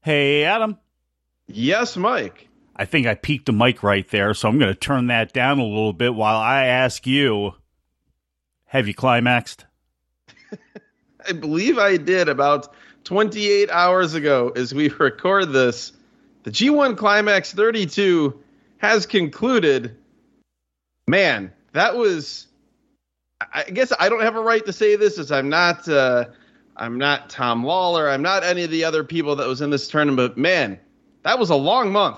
Hey, Adam. Yes, Mike. I think I peaked the mic right there, so I'm going to turn that down a little bit while I ask you, have you climaxed? I believe I did about 28 hours ago as we record this. The G1 Climax 32 has concluded. Man, that was... I guess I don't have a right to say this as I'm not Tom Lawler. I'm not any of the other people that was in this tournament. But man, that was a long month.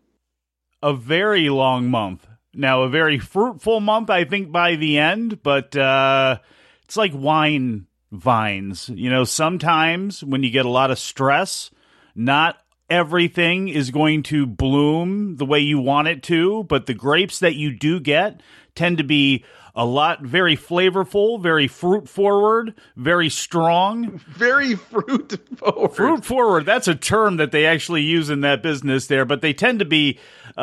A very long month. Now, a very fruitful month, I think, by the end. But it's like wine vines. You know, sometimes when you get a lot of stress, not everything is going to bloom the way you want it to. But the grapes that you do get tend to be very flavorful, very fruit forward, very strong. Very fruit forward. Fruit forward, that's a term that they actually use in that business there, but they tend to be,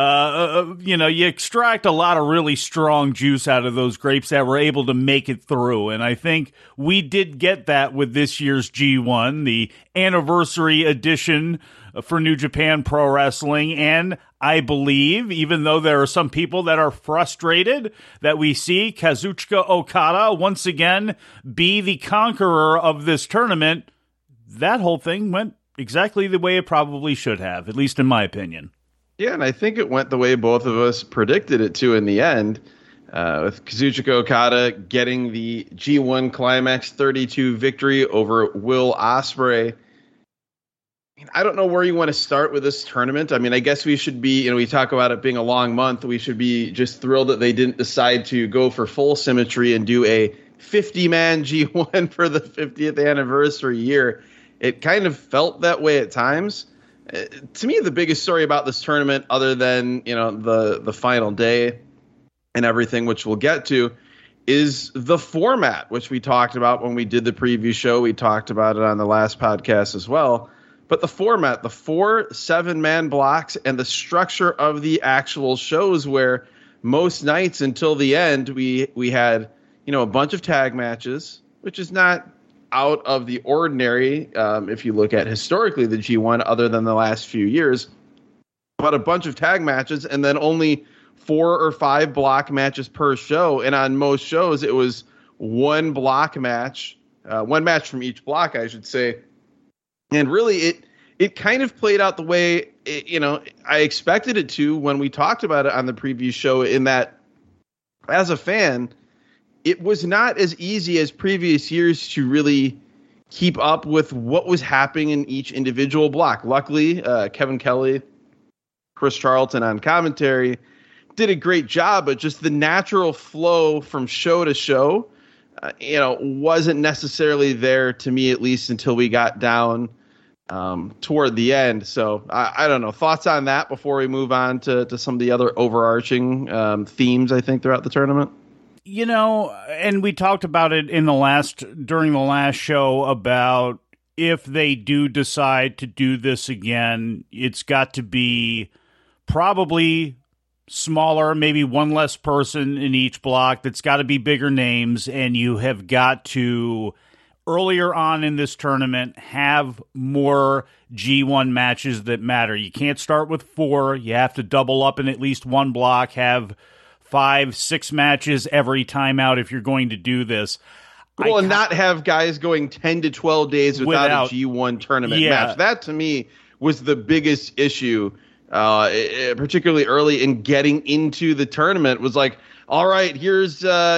you extract a lot of really strong juice out of those grapes that were able to make it through. And I think we did get that with this year's G1, the anniversary edition for New Japan Pro Wrestling. And I believe, even though there are some people that are frustrated that we see Kazuchika Okada once again be the conqueror of this tournament, that whole thing went exactly the way it probably should have, at least in my opinion. Yeah, and I think it went the way both of us predicted it to in the end, with Kazuchika Okada getting the G1 Climax 32 victory over Will Ospreay. I don't know where you want to start with this tournament. I mean, I guess we should be, we talk about it being a long month. We should be just thrilled that they didn't decide to go for full symmetry and do a 50-man G1 for the 50th anniversary year. It kind of felt that way at times. To me, the biggest story about this tournament, other than, the final day and everything, which we'll get to, is the format, which we talked about when we did the preview show. We talked about it on the last podcast as well. But the format, the 4 7-man blocks, and the structure of the actual shows, where most nights until the end we had, a bunch of tag matches, which is not out of the ordinary if you look at historically the G1, other than the last few years. But a bunch of tag matches, and then only 4 or 5 block matches per show. And on most shows, it was one block match, one match from each block, I should say. And really, it kind of played out the way, I expected it to when we talked about it on the preview show, in that, as a fan, it was not as easy as previous years to really keep up with what was happening in each individual block. Luckily, Kevin Kelly, Chris Charlton on commentary did a great job, but just the natural flow from show to show, wasn't necessarily there, to me at least, until we got down toward the end. So I don't know. Thoughts on that before we move on to some of the other overarching themes, I think, throughout the tournament? And we talked about it during the last show about if they do decide to do this again, it's got to be probably smaller, maybe one less person in each block. That's got to be bigger names, and you have got to, earlier on in this tournament, have more G1 matches that matter. You can't start with 4. You have to double up in at least one block, have 5, 6 matches every time out if you're going to do this. Well, and not have guys going 10 to 12 days without a G1 tournament match. That, to me, was the biggest issue, particularly early in getting into the tournament. Was like, all right, here's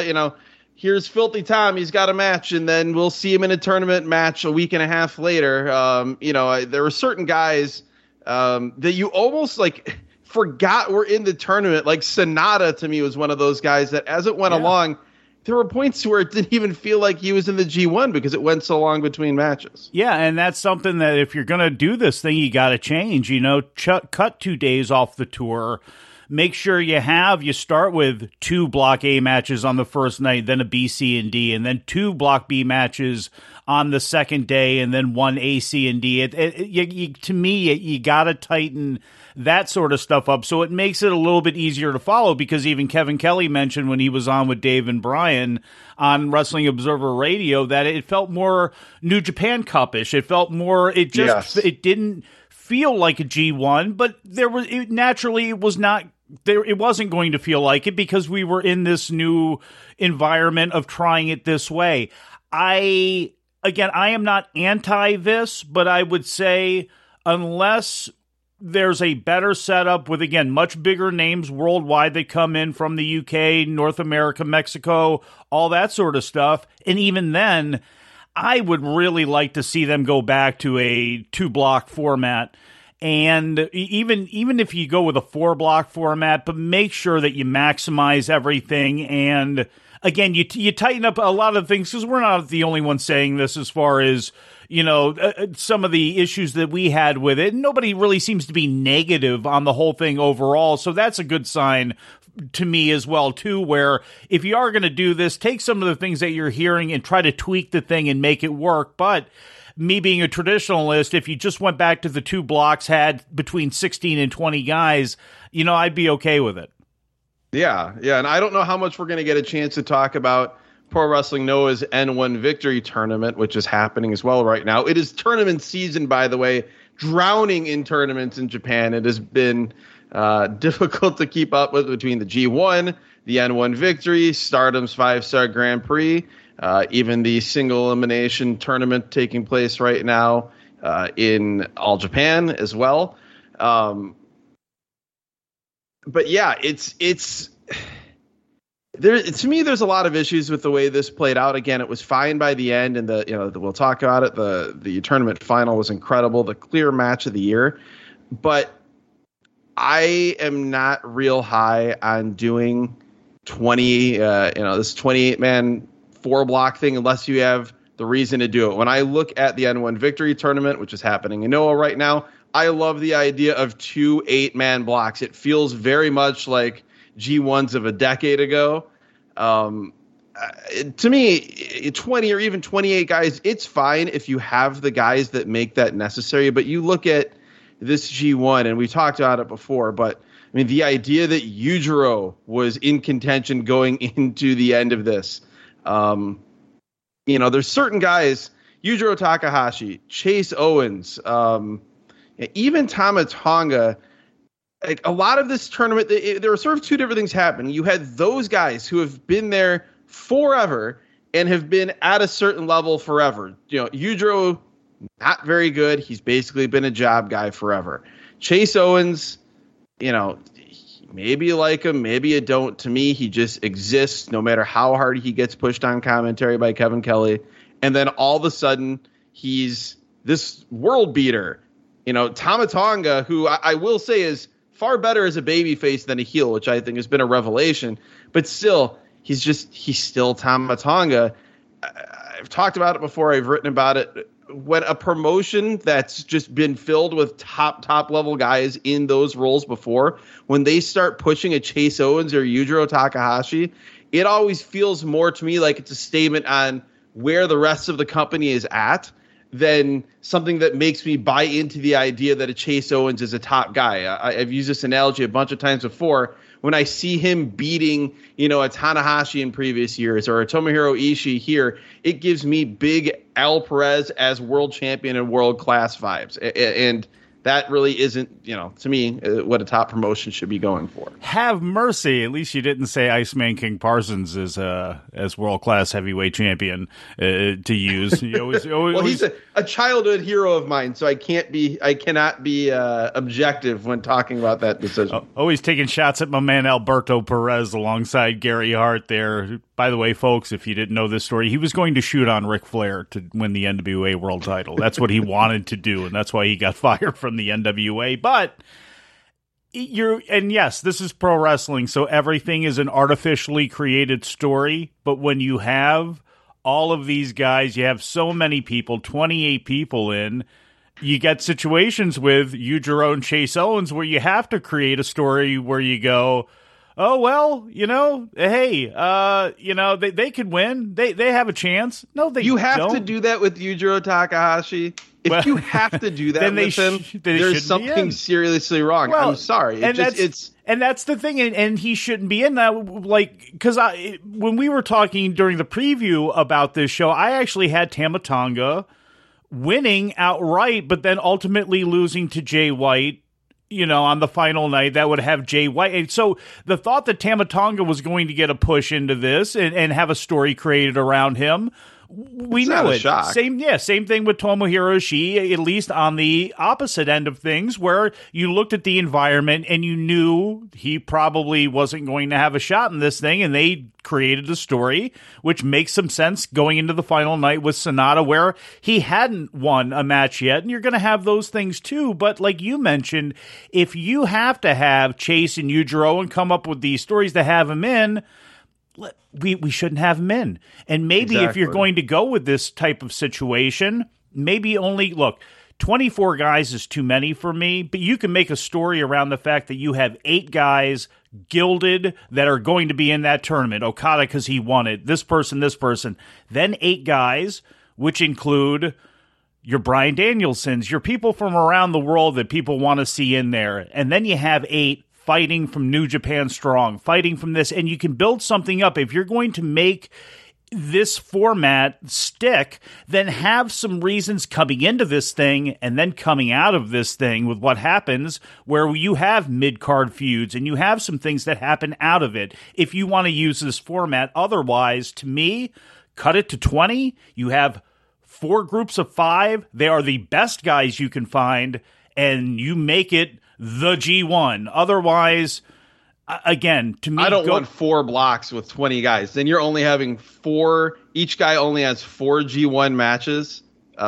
Filthy Tom. He's got a match, and then we'll see him in a tournament match a week and a half later. There were certain guys that you almost forgot were in the tournament. Like Sonata, to me, was one of those guys that, as it went along, there were points where it didn't even feel like he was in the G1 because it went so long between matches. Yeah, and that's something that if you're going to do this thing, you got to change. Cut 2 days off the tour. Make sure you start with 2 Block A matches on the first night, then a B, C, and D, and then 2 Block B matches on the second day and then one A, C, and D. To me, you got to tighten that sort of stuff up so it makes it a little bit easier to follow, because even Kevin Kelly mentioned when he was on with Dave and Brian on Wrestling Observer Radio that it felt more New Japan Cup-ish. It felt more, it didn't feel like a G1, but naturally it was not there. It wasn't going to feel like it because we were in this new environment of trying it this way. I am not anti this, but I would say unless there's a better setup with, again, much bigger names worldwide that come in from the UK, North America, Mexico, all that sort of stuff. And even then, I would really like to see them go back to a 2-block format. And even if you go with a 4-block format, but make sure that you maximize everything. And again, you tighten up a lot of things, because we're not the only ones saying this as far as, some of the issues that we had with it. Nobody really seems to be negative on the whole thing overall. So that's a good sign to me as well, too, where if you are going to do this, take some of the things that you're hearing and try to tweak the thing and make it work. But me being a traditionalist, if you just went back to the 2 blocks, had between 16 and 20 guys, I'd be okay with it. Yeah. And I don't know how much we're going to get a chance to talk about Pro Wrestling Noah's N1 Victory Tournament, which is happening as well right now. It is tournament season, by the way, drowning in tournaments in Japan. It has been difficult to keep up with between the G1, the N1 Victory, Stardom's 5-Star Grand Prix, even the single elimination tournament taking place right now in All Japan as well. But yeah, it's there. To me, there's a lot of issues with the way this played out. Again, it was fine by the end, and we'll talk about it. The tournament final was incredible, the clear match of the year. But I am not real high on doing 20, this 28-man 4-block thing unless you have the reason to do it. When I look at the N1 Victory Tournament, which is happening in Noah right now, I love the idea of 2 8-man blocks. It feels very much like G1s of a decade ago. To me, 20 or even 28 guys, it's fine if you have the guys that make that necessary. But you look at this G1, and we talked about it before, but I mean, the idea that Yujiro was in contention going into the end of this, there's certain guys, Yujiro Takahashi, Chase Owens, even Tama Tonga. Like a lot of this tournament, there were sort of 2 different things happening. You had those guys who have been there forever and have been at a certain level forever. Yujiro, not very good. He's basically been a job guy forever. Chase Owens, maybe you like him, maybe you don't. To me, he just exists no matter how hard he gets pushed on commentary by Kevin Kelly. And then all of a sudden, he's this world beater. Tama Tonga, who I will say is far better as a babyface than a heel, which I think has been a revelation. But still, he's still Tama Tonga. I've talked about it before. I've written about it. When a promotion that's just been filled with top level guys in those roles before, when they start pushing a Chase Owens or Yujiro Takahashi, it always feels more to me like it's a statement on where the rest of the company is at than something that makes me buy into the idea that a Chase Owens is a top guy. I've used this analogy a bunch of times before. When I see him beating, a Tanahashi in previous years or a Tomohiro Ishii here, it gives me big Al Perez as world champion and world class vibes. And that really isn't, to me, what a top promotion should be going for. Have mercy. At least you didn't say Iceman King Parsons is as world-class heavyweight champion to use. Well, he's a childhood hero of mine, so I cannot be objective when talking about that decision. Always taking shots at my man Alberto Perez alongside Gary Hart there. By the way, folks, if you didn't know this story, he was going to shoot on Ric Flair to win the NWA world title. That's what he wanted to do, and that's why he got fired from the NWA. But yes, this is pro wrestling, so everything is an artificially created story. But when you have all of these guys, you have so many people, 28 people in, you get situations with Yujiro and Chase Owens where you have to create a story where you go, oh, well, hey, they could win. They have a chance. No, they don't. You have to do that with Yujiro Takahashi. If you have to do that then with him, there's something seriously wrong. Well, I'm sorry. And that's the thing, and he shouldn't be in that. Like, because when we were talking during the preview about this show, I actually had Tama Tonga winning outright, but then ultimately losing to Jay White, on the final night. That would have Jay White. And so the thought that Tama Tonga was going to get a push into this and have a story created around him, we knew it. Same thing with Tomohiro Ishii, at least on the opposite end of things, where you looked at the environment and you knew he probably wasn't going to have a shot in this thing, and they created a story which makes some sense going into the final night with Sonata, where he hadn't won a match yet, and you're going to have those things too. But like you mentioned, if you have to have Chase and Yujiro and come up with these stories to have him in, we shouldn't have him in. And maybe if you're going to go with this type of situation, maybe 24 guys is too many for me, but you can make a story around the fact that you have 8 guys gilded that are going to be in that tournament. Okada, because he won it. This person. Then 8 guys, which include your Bryan Danielsons, your people from around the world that people want to see in there. And then you have 8 fighting from New Japan Strong, fighting from this, and you can build something up. If you're going to make this format stick, then have some reasons coming into this thing and then coming out of this thing with what happens, where you have mid-card feuds and you have some things that happen out of it if you want to use this format. Otherwise, to me, cut it to 20. You have 4 groups of 5. They are the best guys you can find, and you make it the G1. Otherwise, again, to me, I don't want 4 blocks with 20 guys. Then you're only having 4. Each guy only has 4 G1 matches.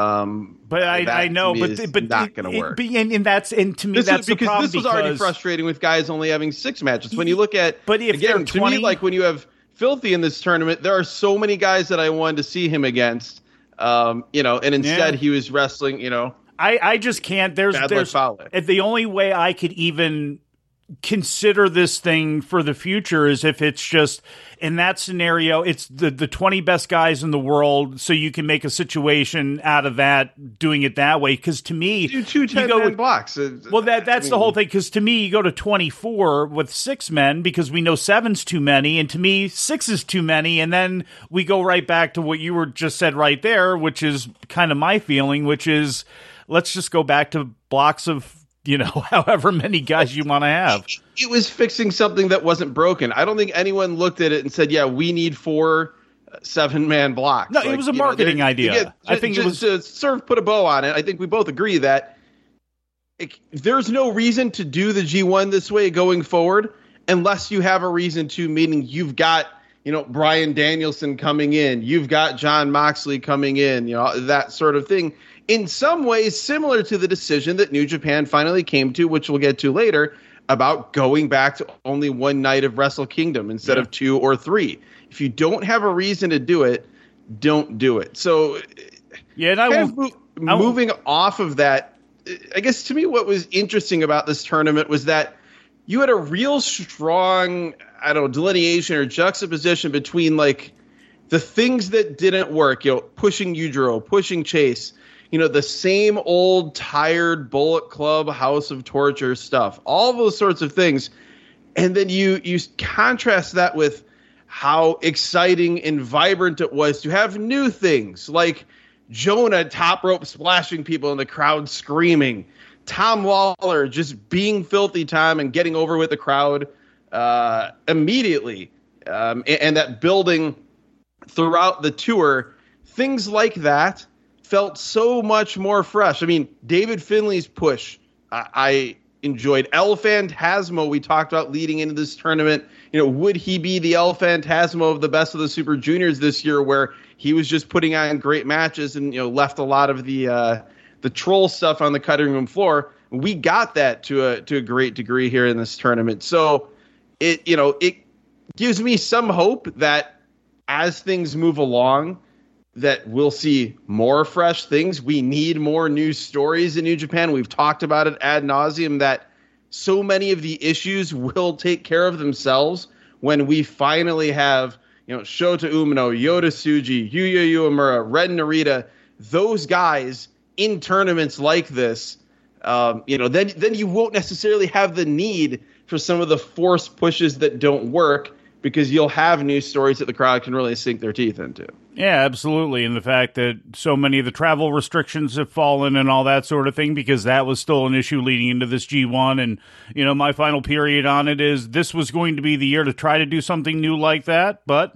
But I know, but not going to work. And that's, and to me, that's the problem, because this was already frustrating with guys only having 6 matches. When you look at, but if again, 20, to me, like when you have Filthy in this tournament, there are so many guys that I wanted to see him against. And instead he was wrestling. I just can't. There's the only way I could even consider this thing for the future is if it's just in that scenario, it's the 20 best guys in the world, so you can make a situation out of that, doing it that way. Because to me, do 2 10-man blocks. Well, that's the whole thing. Because to me, you go to 24 with 6 men because we know 7's too many, and to me, 6 is too many. And then we go right back to what you were just said right there, which is kind of my feeling, which is let's just go back to blocks of, however many guys you want to have. It was fixing something that wasn't broken. I don't think anyone looked at it and said, yeah, we need 4 7-man blocks. No, it was a marketing idea. I think it was to sort of put a bow on it. I think we both agree that there's no reason to do the G1 this way going forward unless you have a reason to, meaning you've got, Bryan Danielson coming in, you've got Jon Moxley coming in, that sort of thing. In some ways, similar to the decision that New Japan finally came to, which we'll get to later, about going back to only 1 night of Wrestle Kingdom instead of 2 or 3. If you don't have a reason to do it, don't do it. So, moving off of that, I guess to me what was interesting about this tournament was that you had a real strong, delineation or juxtaposition between like the things that didn't work, pushing Yujiro, pushing Chase, the same old tired Bullet Club House of Torture stuff, all those sorts of things. And then you contrast that with how exciting and vibrant it was to have new things like Jonah top rope splashing people in the crowd screaming, Tom Lawler just being Filthy Tom and getting over with the crowd immediately. And that building throughout the tour, things like that felt so much more fresh. I mean, David Finlay's push, I enjoyed. El Phantasmo, we talked about leading into this tournament. Would he be the El Phantasmo of the Best of the Super Juniors this year, where he was just putting on great matches and left a lot of the troll stuff on the cutting room floor? We got that to a great degree here in this tournament. So it gives me some hope that as things move along, that we'll see more fresh things. We need more new stories in New Japan. We've talked about it ad nauseum that so many of the issues will take care of themselves when we finally have, Shota Umino, Yota Tsuji, Yuya Uemura, Ren Narita, those guys in tournaments like this. Then you won't necessarily have the need for some of the forced pushes that don't work, because you'll have new stories that the crowd can really sink their teeth into. Yeah, absolutely. And the fact that so many of the travel restrictions have fallen and all that sort of thing, because that was still an issue leading into this G1. And, my final period on it is this was going to be the year to try to do something new like that. But,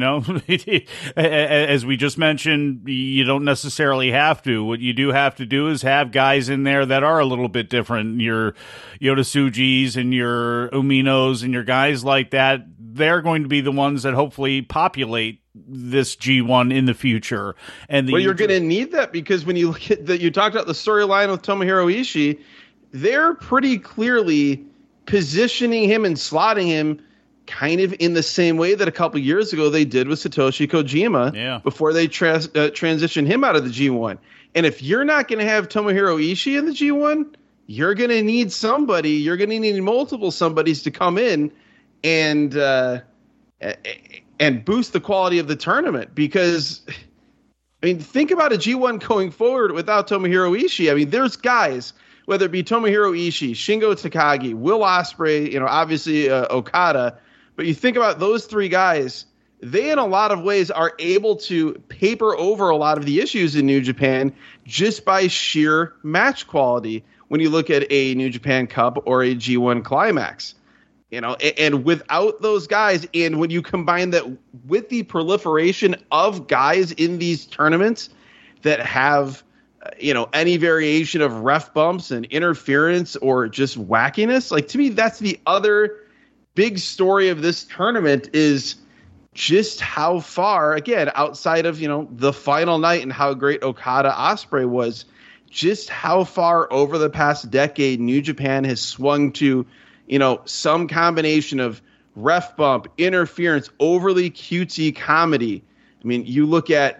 as we just mentioned, you don't necessarily have to. What you do have to do is have guys in there that are a little bit different. Your Yota Tsujis and your Uminos and your guys like that, they're going to be the ones that hopefully populate this G1 in the future. And you're going to need that, because when you look at you talked about the storyline with Tomohiro Ishii, they're pretty clearly positioning him and slotting him kind of in the same way that a couple years ago they did with Satoshi Kojima before they transitioned him out of the G1. And if you're not going to have Tomohiro Ishii in the G1, you're going to need somebody. You're going to need multiple somebodies to come in and boost the quality of the tournament. Because, think about a G1 going forward without Tomohiro Ishii. There's guys, whether it be Tomohiro Ishii, Shingo Takagi, Will Ospreay, obviously Okada. But you think about those three guys, they in a lot of ways are able to paper over a lot of the issues in New Japan just by sheer match quality when you look at a New Japan Cup or a G1 Climax. And without those guys, and when you combine that with the proliferation of guys in these tournaments that have, any variation of ref bumps and interference or just wackiness, to me, that's the other big story of this tournament, is just how far, again, outside of, the final night and how great Okada Ospreay was, just how far over the past decade New Japan has swung to, some combination of ref bump, interference, overly cutesy comedy. You look at,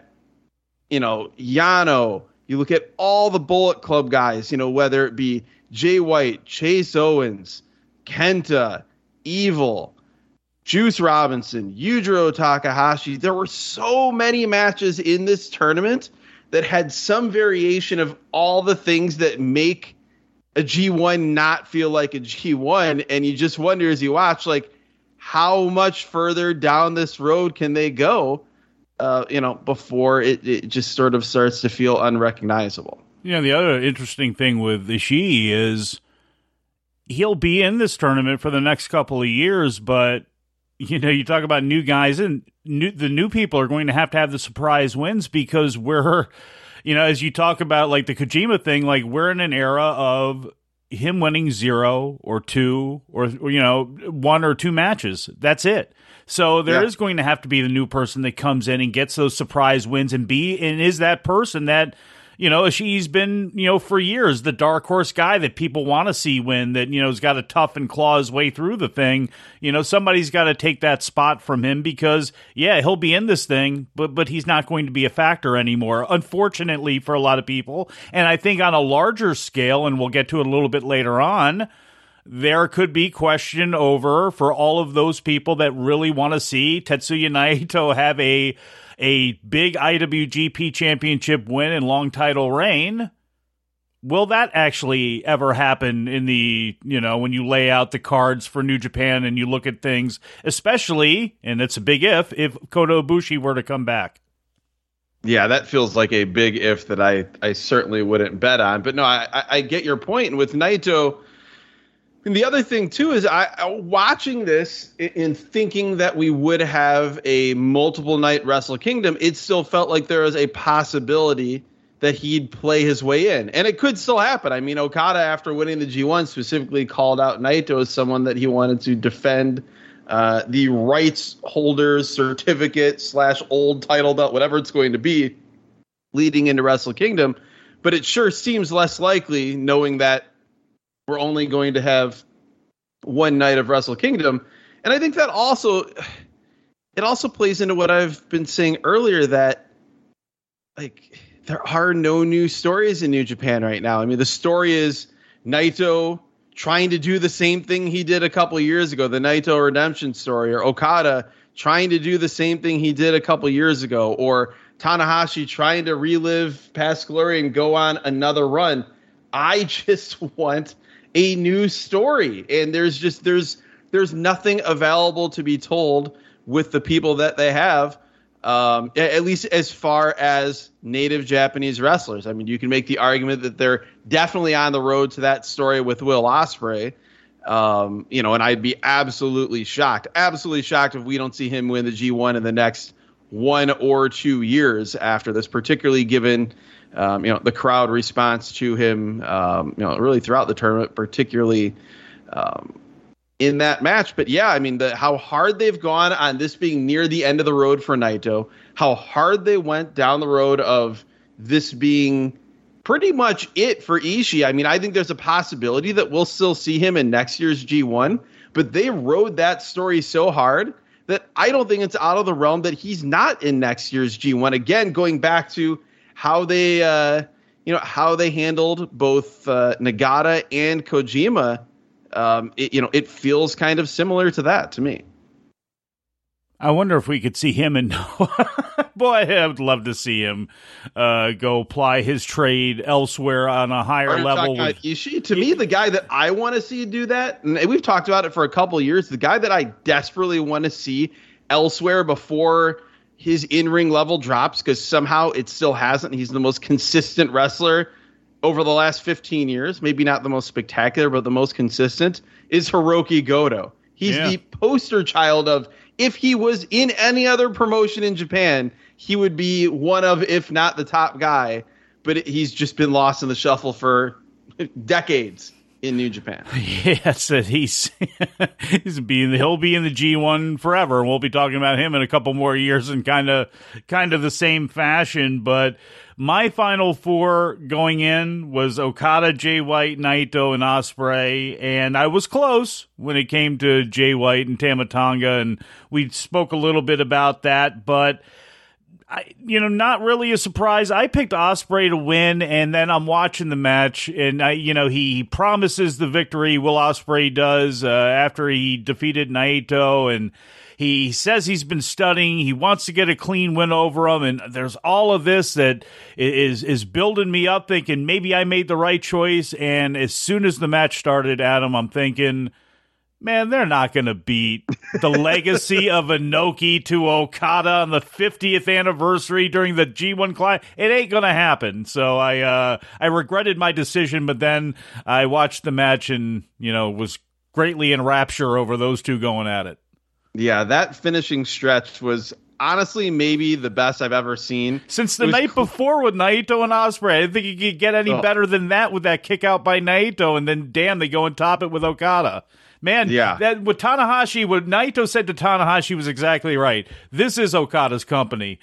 Yano, you look at all the Bullet Club guys, whether it be Jay White, Chase Owens, Kenta, Evil, Juice Robinson, Yujiro Takahashi. There were so many matches in this tournament that had some variation of all the things that make a G1 not feel like a G1. And you just wonder as you watch, how much further down this road can they go, before it just sort of starts to feel unrecognizable. The other interesting thing with Ishii is he'll be in this tournament for the next couple of years, but you talk about new guys, and the new people are going to have the surprise wins, because we're, as you talk about the Kojima thing, we're in an era of him winning 0 or 2 or 1 or 2 matches. That's it. So there is going to have to be the new person that comes in and gets those surprise wins and is that person that, Ishii's been, for years, the dark horse guy that people want to see win, that, has got to tough and claw his way through the thing. Somebody's got to take that spot from him, because, he'll be in this thing, but he's not going to be a factor anymore, unfortunately, for a lot of people. And I think on a larger scale, and we'll get to it a little bit later on, there could be question over for all of those people that really want to see Tetsuya Naito have a big IWGP championship win and long title reign. Will that actually ever happen in the, when you lay out the cards for New Japan and you look at things, especially, and it's a big if Kota Ibushi were to come back? Yeah, that feels like a big if that I certainly wouldn't bet on. But no, I get your point. And with Naito, and the other thing, too, is watching this and thinking that we would have a multiple night Wrestle Kingdom, it still felt like there was a possibility that he'd play his way in. And it could still happen. Okada, after winning the G1, specifically called out Naito as someone that he wanted to defend the rights holders certificate / old title belt, whatever it's going to be, leading into Wrestle Kingdom. But it sure seems less likely, knowing that we're only going to have one night of Wrestle Kingdom. And I think that also plays into what I've been saying earlier, that there are no new stories in New Japan right now. The story is Naito trying to do the same thing he did a couple of years ago, the Naito redemption story, or Okada trying to do the same thing he did a couple of years ago, or Tanahashi trying to relive past glory and go on another run. I just want a new story, and there's nothing available to be told with the people that they have, at least as far as native Japanese wrestlers. I mean, you can make the argument that they're definitely on the road to that story with Will Ospreay, and I'd be absolutely shocked if we don't see him win the G1 in the next 1 or 2 years after this, particularly given the crowd response to him, really throughout the tournament, particularly in that match. But yeah, I mean, how hard they've gone on this being near the end of the road for Naito, how hard they went down the road of this being pretty much it for Ishii. I mean, I think there's a possibility that we'll still see him in next year's G1, but they rode that story so hard that I don't think it's out of the realm that he's not in next year's G1. Again, going back to how they handled both Nagata and Kojima, it feels kind of similar to that to me. I wonder if we could see him in Noah. Boy, I would love to see him go apply his trade elsewhere on a higher level. Ishii, to me, the guy that I want to see do that, and we've talked about it for a couple of years, the guy that I desperately want to see elsewhere before his in-ring level drops, because somehow it still hasn't. He's the most consistent wrestler over the last 15 years. Maybe not the most spectacular, but the most consistent, is Hiroki Goto. He's the poster child of, if he was in any other promotion in Japan, he would be one of, if not the top guy. But he's just been lost in the shuffle for decades in New Japan. Yes, he'll be in the G1 forever. We'll be talking about him in a couple more years in kind of the same fashion. But my final four going in was Okada, Jay White, Naito, and Ospreay, and I was close when it came to Jay White and Tama Tonga, and we spoke a little bit about that, but not really a surprise. I picked Ospreay to win, and then I'm watching the match, and he promises the victory. Will Ospreay does after he defeated Naito, and he says he's been studying. He wants to get a clean win over him, and there's all of this that is building me up, thinking maybe I made the right choice. And as soon as the match started, Adam, I'm thinking, man, they're not going to beat the legacy of Inoki to Okada on the 50th anniversary during the G1 Climax. It ain't going to happen. So I regretted my decision, but then I watched the match and, was greatly in rapture over those two going at it. Yeah, that finishing stretch was honestly maybe the best I've ever seen. Since the night before with Naito and Ospreay. I didn't think you could get any better than that with that kick out by Naito, and then, damn, they go and top it with Okada. Man, that with Tanahashi, what Naito said to Tanahashi was exactly right. This is Okada's company,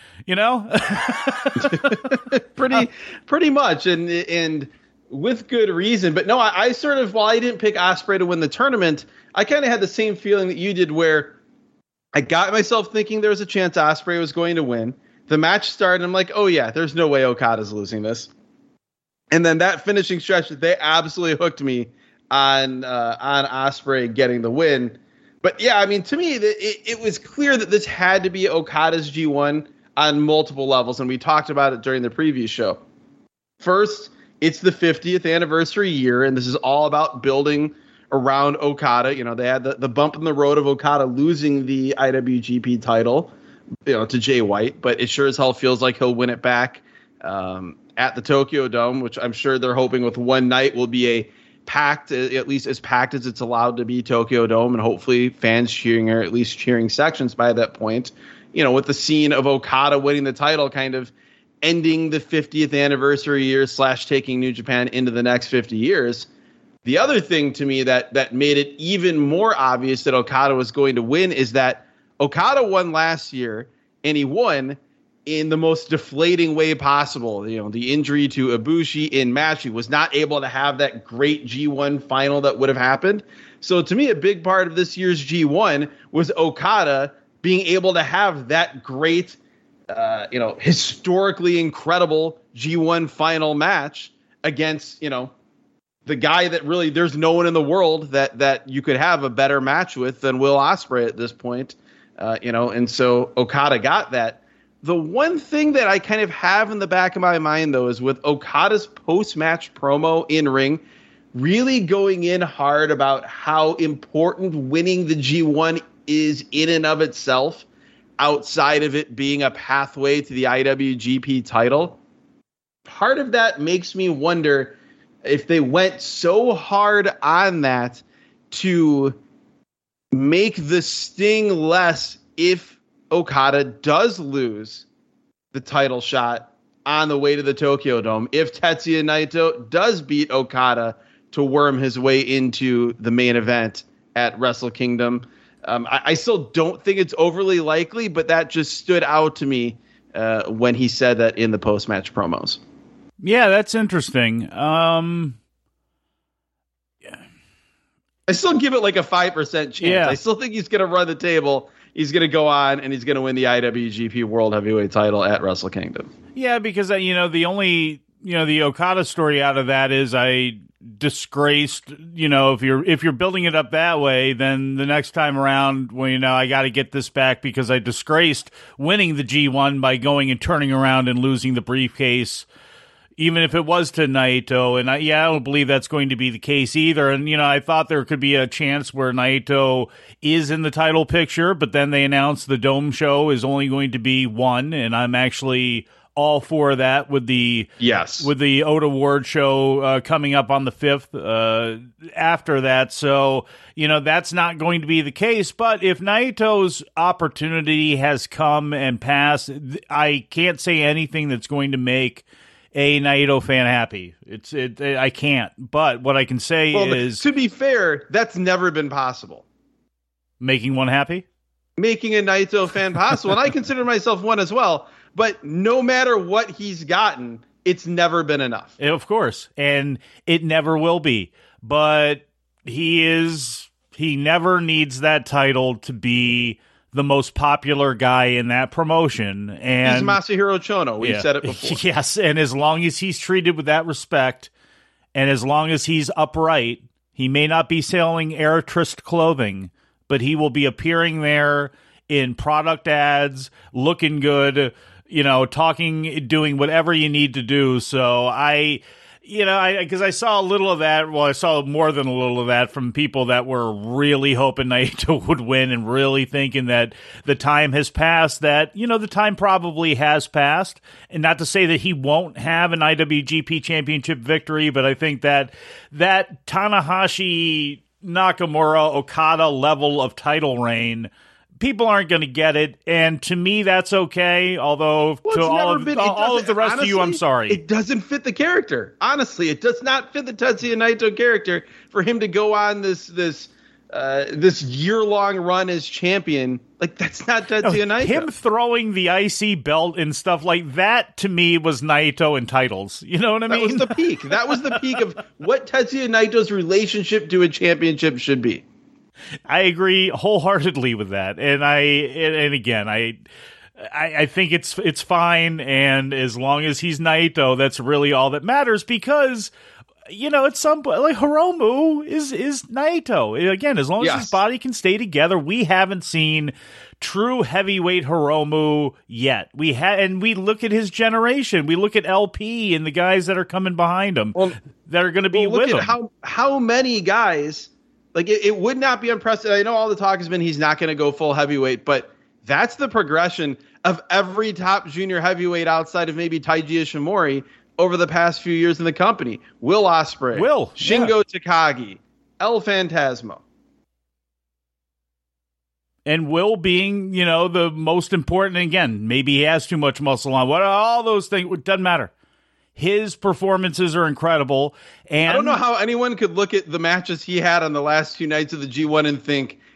pretty much, and with good reason. But no, I sort of, while I didn't pick Ospreay to win the tournament, I kind of had the same feeling that you did, where I got myself thinking there was a chance Ospreay was going to win. The match started, I'm like, oh yeah, there's no way Okada's losing this. And then that finishing stretch, they absolutely hooked me on Ospreay getting the win. But yeah, I mean, to me, it was clear that this had to be Okada's G1 on multiple levels, and we talked about it during the previous show. First, it's the 50th anniversary year, and this is all about building around Okada. They had the bump in the road of Okada losing the IWGP title, to Jay White, but it sure as hell feels like he'll win it back at the Tokyo Dome, which I'm sure they're hoping with one night will be a packed, at least as packed as it's allowed to be, Tokyo Dome, and hopefully fans cheering, or at least cheering sections by that point. With the scene of Okada winning the title kind of ending the 50th anniversary year / taking New Japan into the next 50 years. The other thing to me that made it even more obvious that Okada was going to win is that Okada won last year, and he won in the most deflating way possible. The injury to Ibushi in match, he was not able to have that great G1 final that would have happened. So to me, a big part of this year's G1 was Okada being able to have that great, historically incredible G1 final match against, the guy that really there's no one in the world that you could have a better match with than Will Ospreay at this point, and so Okada got that. The one thing that I kind of have in the back of my mind, though, is with Okada's post-match promo in ring, really going in hard about how important winning the G1 is in and of itself, outside of it being a pathway to the IWGP title. Part of that makes me wonder if they went so hard on that to make the sting less if Okada does lose the title shot on the way to the Tokyo Dome, if Tetsuya Naito does beat Okada to worm his way into the main event at Wrestle Kingdom. I still don't think it's overly likely, but that just stood out to me when he said that in the post-match promos. Yeah, that's interesting. I still give it like a 5% chance. Yeah. I still think he's going to run the table. He's going to go on and he's going to win the IWGP World Heavyweight title at Wrestle Kingdom. Yeah, because the only the Okada story out of that is I disgraced. If you're building it up that way, then the next time around, I got to get this back because I disgraced winning the G1 by going and turning around and losing the briefcase, even if it was to Naito. And I don't believe that's going to be the case either. And, I thought there could be a chance where Naito is in the title picture, but then they announced the Dome show is only going to be one. And I'm actually all for that with the Ota Ward show coming up on the 5th after that. So, that's not going to be the case. But if Naito's opportunity has come and passed, I can't say anything that's going to make a Naito fan happy. I can't. But what I can say is, to be fair, that's never been possible. Making one happy? Making a Naito fan possible. And I consider myself one as well. But no matter what he's gotten, it's never been enough. Of course. And it never will be. But he never needs that title to be the most popular guy in that promotion. And he's Masahiro Chono. We've said it before. Yes, and as long as he's treated with that respect, and as long as he's upright, he may not be selling Aerotrist clothing, but he will be appearing there in product ads, looking good, talking, doing whatever you need to do. So because I saw a little of that. Well, I saw more than a little of that from people that were really hoping Naito would win and really thinking that the time has passed, that, the time probably has passed. And not to say that he won't have an IWGP championship victory, but I think that Tanahashi, Nakamura, Okada level of title reign, people aren't going to get it, and to me, that's okay. Although to all of the rest of you, I'm sorry. It doesn't fit the character. Honestly, it does not fit the Tetsuya Naito character for him to go on this year-long run as champion. Like, that's not Tetsuya Naito. Him throwing the IC belt and stuff like that, to me, was Naito in titles. You know what I mean? That was the peak. That was the peak of what Tetsuya Naito's relationship to a championship should be. I agree wholeheartedly with that, and again, I think it's fine, and as long as he's Naito, that's really all that matters. Because at some point, like, Hiromu is Naito again. As long as his body can stay together, we haven't seen true heavyweight Hiromu yet. And we look at his generation. We look at LP and the guys that are coming behind him that are going to be with him. Look at how many guys. Like, it would not be unprecedented. I know all the talk has been he's not going to go full heavyweight, but that's the progression of every top junior heavyweight outside of maybe Taiji Ishimori over the past few years in the company. Will Ospreay, Shingo Takagi, El Phantasmo. And Will being, the most important. Again, maybe he has too much muscle on. What all those things, it doesn't matter. His performances are incredible. And I don't know how anyone could look at the matches he had on the last two nights of the G1 and think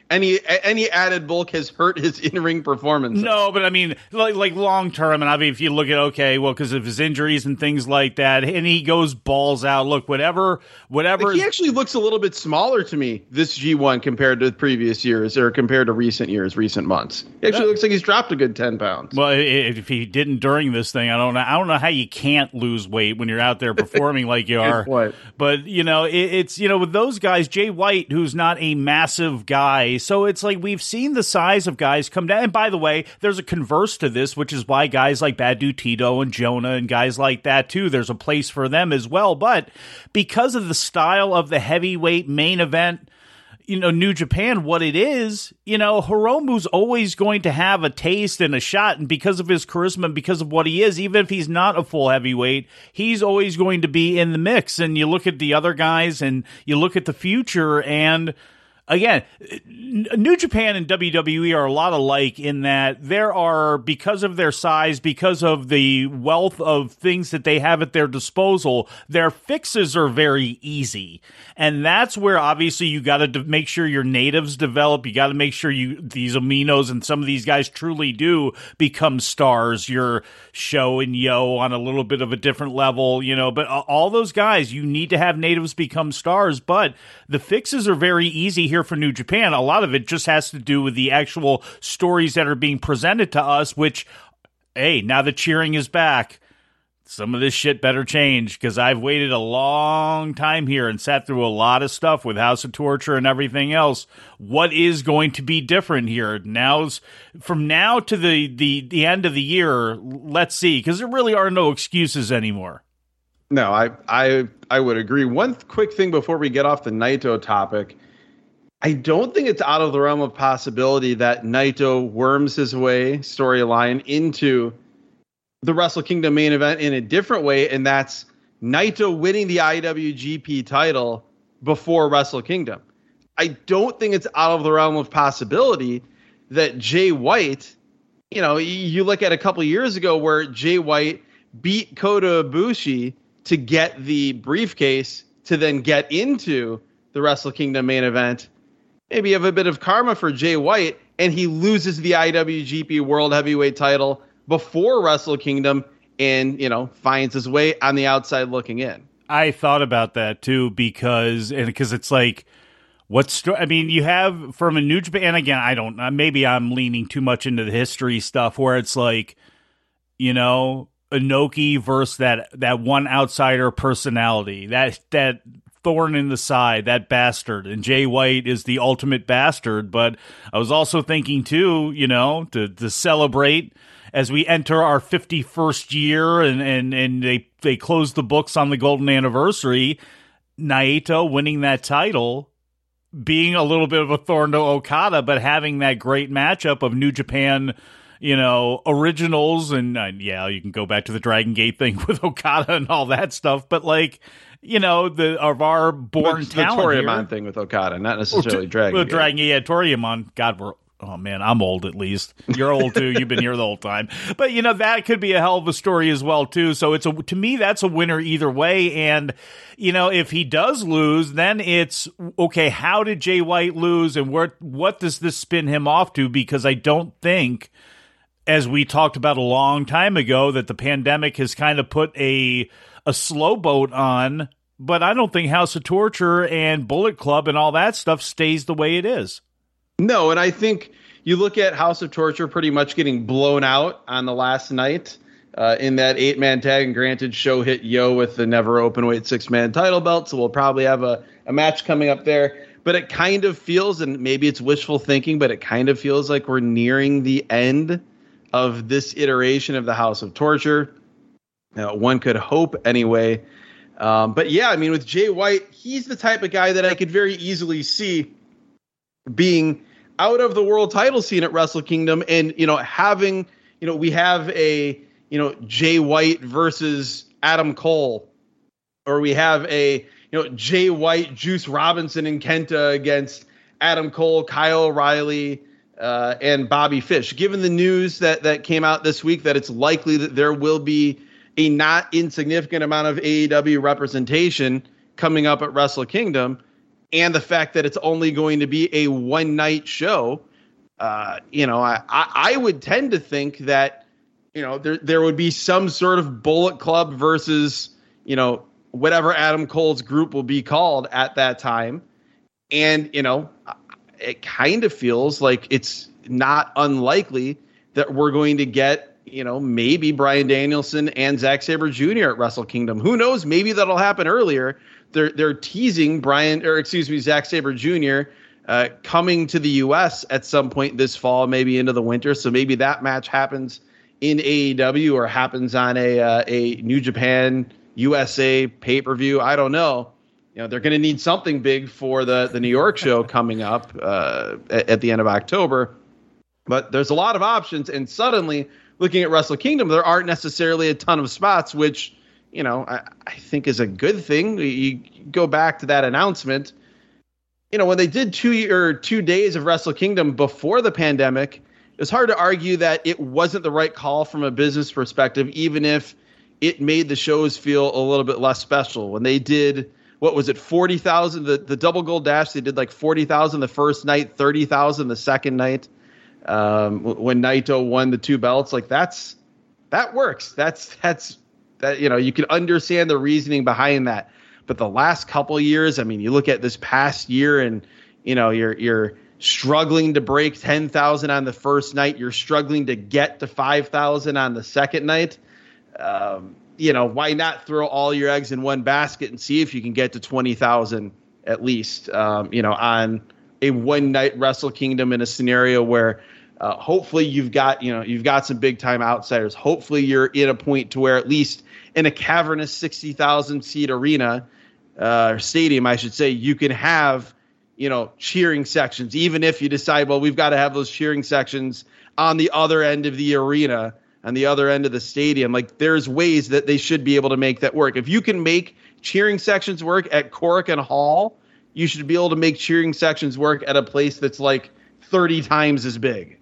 any added bulk has hurt his in-ring performance. No, but I mean, like long term, and I mean, if you look at because of his injuries and things like that, and he goes balls out. Look, whatever. Like he actually looks a little bit smaller to me this G1 compared to previous years or compared to recent months. He actually looks like he's dropped a good 10 pounds. Well, if he didn't during this thing, I don't know how you can't lose weight when you're out there performing like you are. What? But it's with those guys, Jay White, who's not a massive guy. So it's like we've seen the size of guys come down. And by the way, there's a converse to this, which is why guys like Bad Dude Tito and Jonah and guys like that too, there's a place for them as well. But because of the style of the heavyweight main event, New Japan, what it is, Hiromu's always going to have a taste and a shot. And because of his charisma and because of what he is, even if he's not a full heavyweight, he's always going to be in the mix. And you look at the other guys and you look at the future, and again, New Japan and WWE are a lot alike in that there are, because of their size, because of the wealth of things that they have at their disposal, their fixes are very easy. And that's where obviously you got to make sure your natives develop. You got to make sure these aminos and some of these guys truly do become stars. Your Show and Yo on a little bit of a different level, but all those guys, you need to have natives become stars. But the fixes are very easy here for New Japan. A lot of it just has to do with the actual stories that are being presented to us, which, hey, now the cheering is back. Some of this shit better change, because I've waited a long time here and sat through a lot of stuff with House of Torture and everything else. What is going to be different here? From now to the end of the year, let's see, because there really are no excuses anymore. No, I would agree. One quick thing before we get off the Naito topic. I don't think it's out of the realm of possibility that Naito worms his way storyline into the Wrestle Kingdom main event in a different way, and that's Naito winning the IWGP title before Wrestle Kingdom. I don't think it's out of the realm of possibility that Jay White, you look at a couple years ago where Jay White beat Kota Ibushi to get the briefcase to then get into the Wrestle Kingdom main event. Maybe you have a bit of karma for Jay White, and he loses the IWGP World Heavyweight title before Wrestle Kingdom and, finds his way on the outside looking in. I thought about that too, because it's like, you have from a New Japan, and again, maybe I'm leaning too much into the history stuff where it's like, Inoki versus that one outsider personality, that thorn in the side, that bastard. And Jay White is the ultimate bastard. But I was also thinking too, to celebrate as we enter our 51st year and they close the books on the golden anniversary, Naito winning that title, being a little bit of a thorn to Okada, but having that great matchup of New Japan, originals. And you can go back to the Dragon Gate thing with Okada and all that stuff. But of our born talent, the Toriumon thing with Okada, not necessarily Dragon Gate. Dragon Gate, Toriumon. God, oh man, I'm old at least. You're old too. You've been here the whole time. But that could be a hell of a story as well too. So to me, that's a winner either way. And if he does lose, then it's okay. How did Jay White lose, and what does this spin him off to? Because I don't think, as we talked about a long time ago, that the pandemic has kind of put a slow boat on, but I don't think House of Torture and Bullet Club and all that stuff stays the way it is. No, and I think you look at House of Torture pretty much getting blown out on the last night in that 8-man tag, and granted, Show hit Yo with the never openweight 6-man title belt, so we'll probably have a match coming up there. But it kind of feels, and maybe it's wishful thinking, but it kind of feels like we're nearing the end of this iteration of the House of Torture. One could hope anyway. But yeah, with Jay White, he's the type of guy that I could very easily see being out of the world title scene at Wrestle Kingdom, and having we have a Jay White versus Adam Cole, or we have a Jay White, Juice Robinson, and Kenta against Adam Cole, Kyle O'Reilly, and Bobby Fish. Given the news that came out this week that it's likely that there will be a not insignificant amount of AEW representation coming up at Wrestle Kingdom, and the fact that it's only going to be a one-night show, I would tend to think that, there would be some sort of Bullet Club versus, whatever Adam Cole's group will be called at that time. And, it kind of feels like it's not unlikely that we're going to get, maybe Bryan Danielson and Zack Sabre Jr. at Wrestle Kingdom. Who knows? Maybe that'll happen earlier. They're teasing Zack Sabre Jr. Coming to the U.S. at some point this fall, maybe into the winter. So maybe that match happens in AEW or happens on a New Japan USA pay-per-view. I don't know. They're going to need something big for the New York show coming up at the end of October. But there's a lot of options, and suddenly, looking at Wrestle Kingdom, there aren't necessarily a ton of spots, which I think is a good thing. You go back to that announcement. When they did 2 days of Wrestle Kingdom before the pandemic, it's hard to argue that it wasn't the right call from a business perspective, even if it made the shows feel a little bit less special. When they did, 40,000, the Double Gold Dash, they did like 40,000 the first night, 30,000 the second night. When Naito won the 2 belts, like that works. That's you can understand the reasoning behind that. But the last couple of years, I mean, you look at this past year and, you're struggling to break 10,000 on the first night. You're struggling to get to 5,000 on the second night. Why not throw all your eggs in one basket and see if you can get to 20,000 at least, on a one night Wrestle Kingdom in a scenario where hopefully you've got some big time outsiders. Hopefully you're in a point to where at least in a cavernous 60,000 seat arena, or stadium, I should say, you can have, cheering sections, even if you decide, well, we've got to have those cheering sections on the other end of the arena, on the other end of the stadium. Like, there's ways that they should be able to make that work. If you can make cheering sections work at Korakuen Hall, you should be able to make cheering sections work at a place that's like 30 times as big.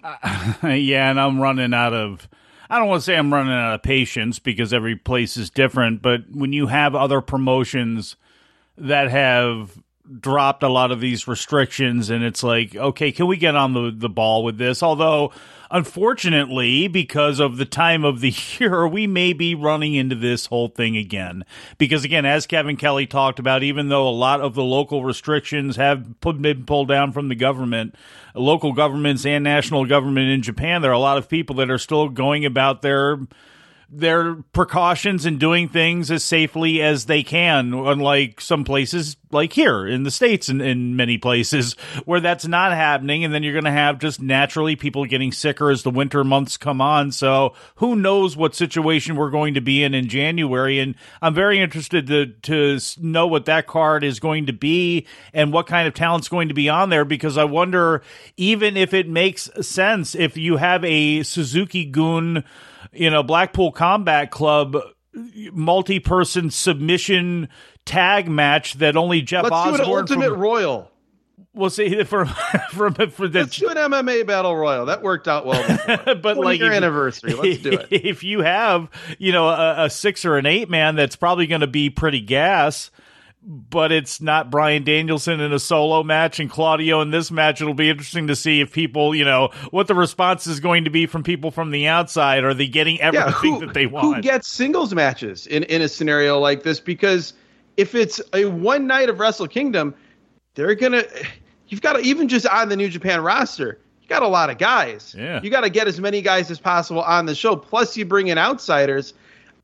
Yeah, and I'm running out of... I don't want to say I'm running out of patience because every place is different, but when you have other promotions that have dropped a lot of these restrictions and it's like, okay, can we get on the ball with this? Although, unfortunately, because of the time of the year, we may be running into this whole thing again. Because again, as Kevin Kelly talked about, even though a lot of the local restrictions have been pulled down from the government, local governments and national government in Japan, there are a lot of people that are still going about their precautions and doing things as safely as they can, unlike some places like here in the States and in many places where that's not happening. And then you're going to have just naturally people getting sicker as the winter months come on. So who knows what situation we're going to be in January. And I'm very interested to know what that card is going to be and what kind of talent's going to be on there, because I wonder, even if it makes sense, if you have a Suzuki-gun, Blackpool Combat Club multi-person submission tag match that only Jeff Osborne. Let's do an Ultimate Royal. We'll see for the. Let's do an MMA Battle Royal. That worked out well before. But like your anniversary, let's do it. If you have a 6 or an 8 man, that's probably going to be pretty gas. But it's not Bryan Danielson in a solo match and Claudio in this match. It'll be interesting to see if people, what the response is going to be from people from the outside. Are they getting everything that they want? Who gets singles matches in a scenario like this? Because if it's a one night of Wrestle Kingdom, you've got to, even just on the New Japan roster, you got a lot of guys. Yeah. You got to get as many guys as possible on the show. Plus you bring in outsiders.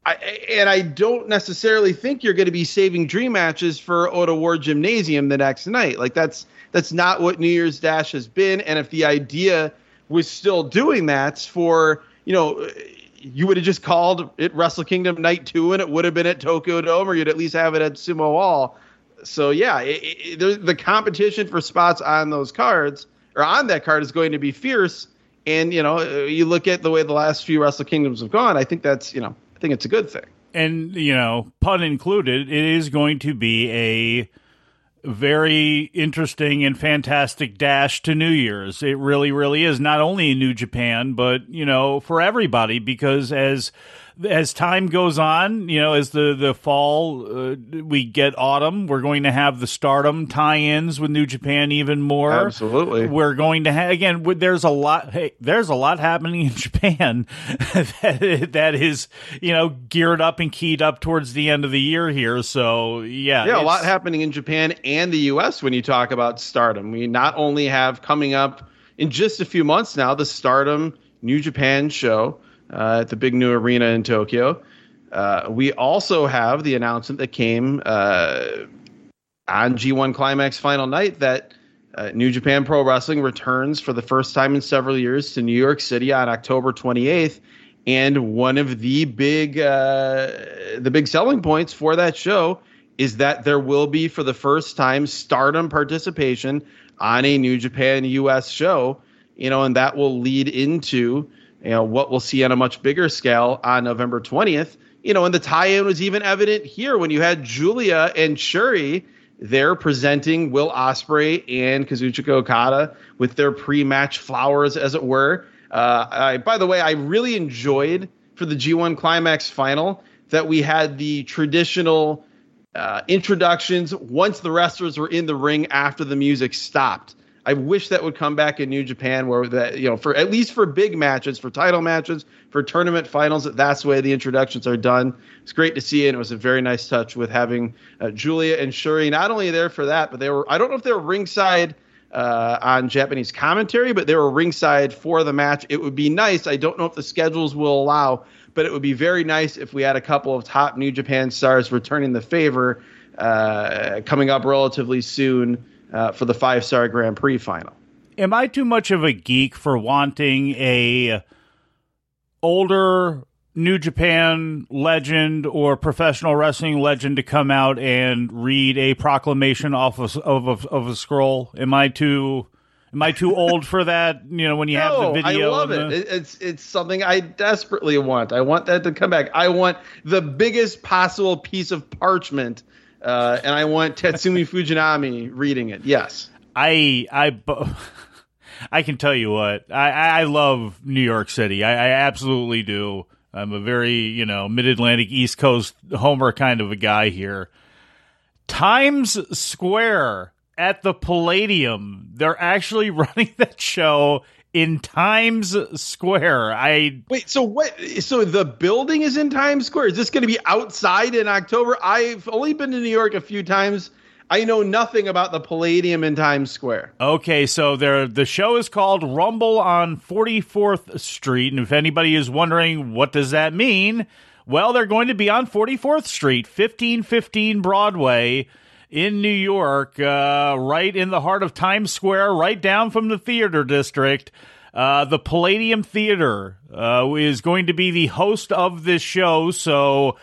I don't necessarily think you're going to be saving dream matches for Ota Ward Gymnasium the next night. Like that's not what New Year's Dash has been. And if the idea was still doing that for, you would have just called it Wrestle Kingdom Night 2 and it would have been at Tokyo Dome, or you'd at least have it at Sumo Hall. So yeah, the competition for spots on those cards or on that card is going to be fierce. And, you look at the way the last few Wrestle Kingdoms have gone, I think that's, I think it's a good thing. And, pun included, it is going to be a very interesting and fantastic dash to New Year's. It really, really is. Not only in New Japan, but, for everybody, because as as time goes on, as the fall, we get autumn, we're going to have the Stardom tie-ins with New Japan even more. Absolutely. We're going to have, again, there's a lot happening in Japan that is, geared up and keyed up towards the end of the year here. So, yeah, a lot happening in Japan and the U.S. when you talk about Stardom. We not only have coming up in just a few months now the Stardom New Japan show at the big new arena in Tokyo. We also have the announcement that came on G1 Climax Final Night that New Japan Pro Wrestling returns for the first time in several years to New York City on October 28th. And one of the big selling points for that show is that there will be, for the first time, Stardom participation on a New Japan US show, and that will lead into, what we'll see on a much bigger scale on November 20th. And the tie-in was even evident here when you had Julia and Shuri there presenting Will Ospreay and Kazuchika Okada with their pre-match flowers, as it were. By the way, I really enjoyed for the G1 Climax final that we had the traditional introductions once the wrestlers were in the ring after the music stopped. I wish that would come back in New Japan, where that, for at least for big matches, for title matches, for tournament finals, that's the way the introductions are done. It's great to see, and it was a very nice touch with having Julia and Shuri not only there for that, but I don't know if they were ringside on Japanese commentary, but they were ringside for the match. It would be nice. I don't know if the schedules will allow, but it would be very nice if we had a couple of top New Japan stars returning the favor coming up relatively soon for the 5-star Grand Prix final. Am I too much of a geek for wanting a older New Japan legend or professional wrestling legend to come out and read a proclamation off of a scroll? Am I too old for that? When you have the video. I love it. It's something I desperately want. I want that to come back. I want the biggest possible piece of parchment, and I want Tatsumi Fujinami reading it. Yes, I can tell you what, I love New York City. I absolutely do. I'm a very, mid-Atlantic, East Coast homer kind of a guy here. Times Square at the Palladium. They're actually running that show in Times Square. Wait, so what? So the building is in Times Square? Is this going to be outside in October? I've only been to New York a few times. I know nothing about the Palladium in Times Square. Okay, so the show is called Rumble on 44th Street, and if anybody is wondering what does that mean, well, they're going to be on 44th Street, 1515 Broadway in New York, right in the heart of Times Square, right down from the theater district. The Palladium Theater is going to be the host of this show, so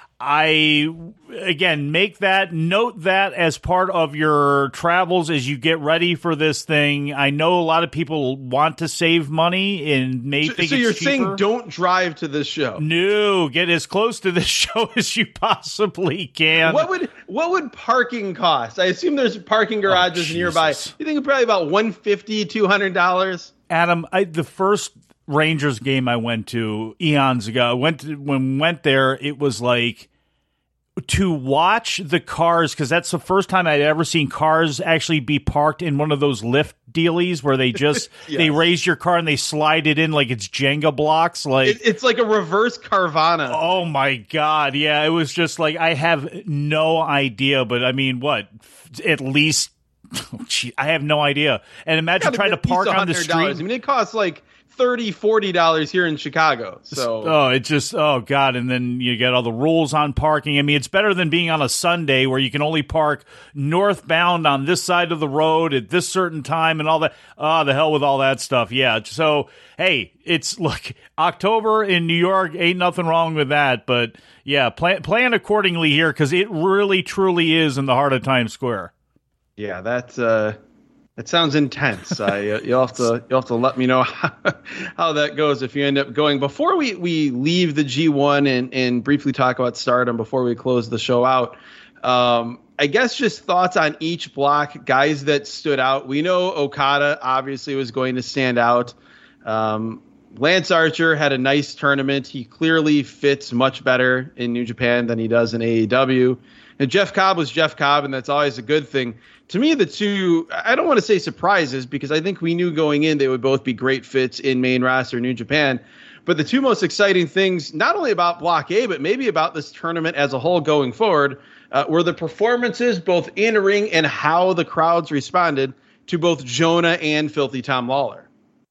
again, note that as part of your travels as you get ready for this thing. I know a lot of people want to save money and may think it's cheaper. So you're saying don't drive to this show? No, get as close to this show as you possibly can. What would parking cost? I assume there's parking garages nearby. You think probably about $150, $200? Adam, the first Rangers game I went to eons ago. When we went there, it was like to watch the cars, because that's the first time I'd ever seen cars actually be parked in one of those lift dealies where they just yes. They raise your car and they slide it in like it's Jenga blocks. Like it's like a reverse Carvana. Oh my God. Yeah. It was just like, I have no idea, but I mean, what? At least, I have no idea. And imagine trying to park on the street. I mean, it costs like $30, $40 here in Chicago. So oh God. And then you get all the rules on parking. I mean, it's better than being on a Sunday where you can only park northbound on this side of the road at this certain time and all that. Oh, the hell with all that stuff. Yeah. So, hey, look, October in New York, ain't nothing wrong with that. But yeah, plan accordingly here, because it really, truly is in the heart of Times Square. Yeah, it sounds intense. You'll have to let me know how that goes if you end up going. Before we leave the G1 and briefly talk about Stardom before we close the show out, I guess just thoughts on each block, guys that stood out. We know Okada obviously was going to stand out. Lance Archer had a nice tournament. He clearly fits much better in New Japan than he does in AEW. And Jeff Cobb was Jeff Cobb, and that's always a good thing. To me, the two, I don't want to say surprises, because I think we knew going in they would both be great fits in main roster New Japan. But the two most exciting things, not only about Block A, but maybe about this tournament as a whole going forward, were the performances both in ring and how the crowds responded to both Jonah and Filthy Tom Lawler.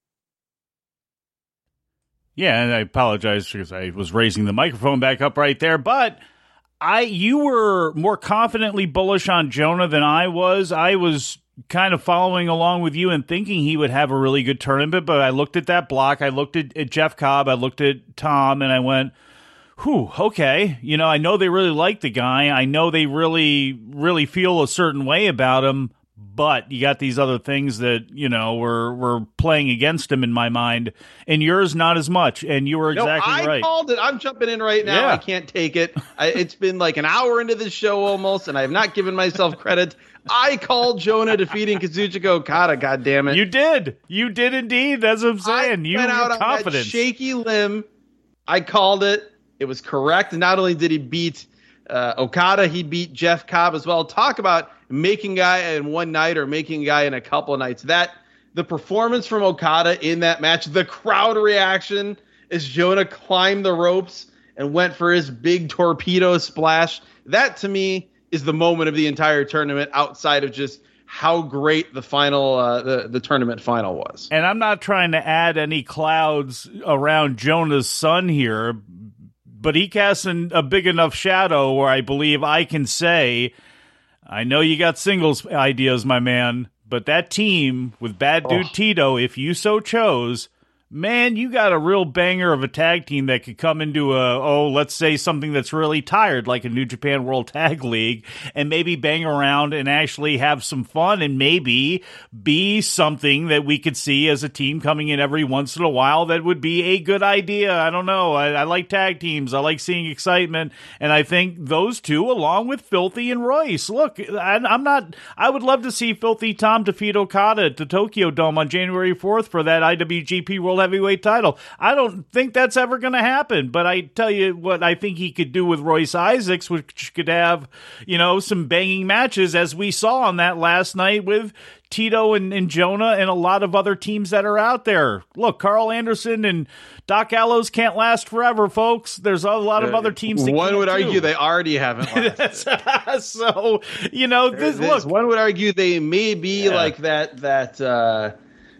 Yeah, and I apologize because I was raising the microphone back up right there, but you were more confidently bullish on Jonah than I was. I was kind of following along with you and thinking he would have a really good tournament, but I looked at that block, I looked at Jeff Cobb, I looked at Tom, and I went, whew, okay. You know, I know they really like the guy. I know they really, really feel a certain way about him, but you got these other things that, you know, were playing against him in my mind, and yours not as much, and you were exactly right. I called it. I'm jumping in right now. Yeah. I can't take it. It's been like an hour into this show almost, and I have not given myself credit. I called Jonah defeating Kazuchika Okada, goddammit. You did. You did indeed. That's what I'm saying. You went out were on confident. that shaky limb. I called it. It was correct. Not only did he beat Okada, he beat Jeff Cobb as well. Talk about making a guy in one night or making a guy in a couple of nights. The performance from Okada in that match, the crowd reaction as Jonah climbed the ropes and went for his big torpedo splash. That, to me, is the moment of the entire tournament outside of just how great the final, the tournament final was. And I'm not trying to add any clouds around Jonah's son here, but he casts a big enough shadow where I believe I can say, I know you got singles ideas, my man, but that team with Bad Dude Tito, if you so chose, man, you got a real banger of a tag team that could come into let's say something that's really tired, like a New Japan World Tag League, and maybe bang around and actually have some fun and maybe be something that we could see as a team coming in every once in a while that would be a good idea. I don't know. I like tag teams. I like seeing excitement, and I think those two, along with Filthy and Royce. Look, I would love to see Filthy Tom defeat Okada at the Tokyo Dome on January 4th for that IWGP World Heavyweight title. I don't think that's ever going to happen, but I tell you what I think he could do with Royce Isaacs, which could have, you know, some banging matches as we saw on that last night with Tito and Jonah and a lot of other teams that are out there. Look, Carl Anderson and Doc Gallows can't last forever, folks. There's a lot of other teams that one would argue too. they already haven't lasted. So, you know, look. One would argue they may be like that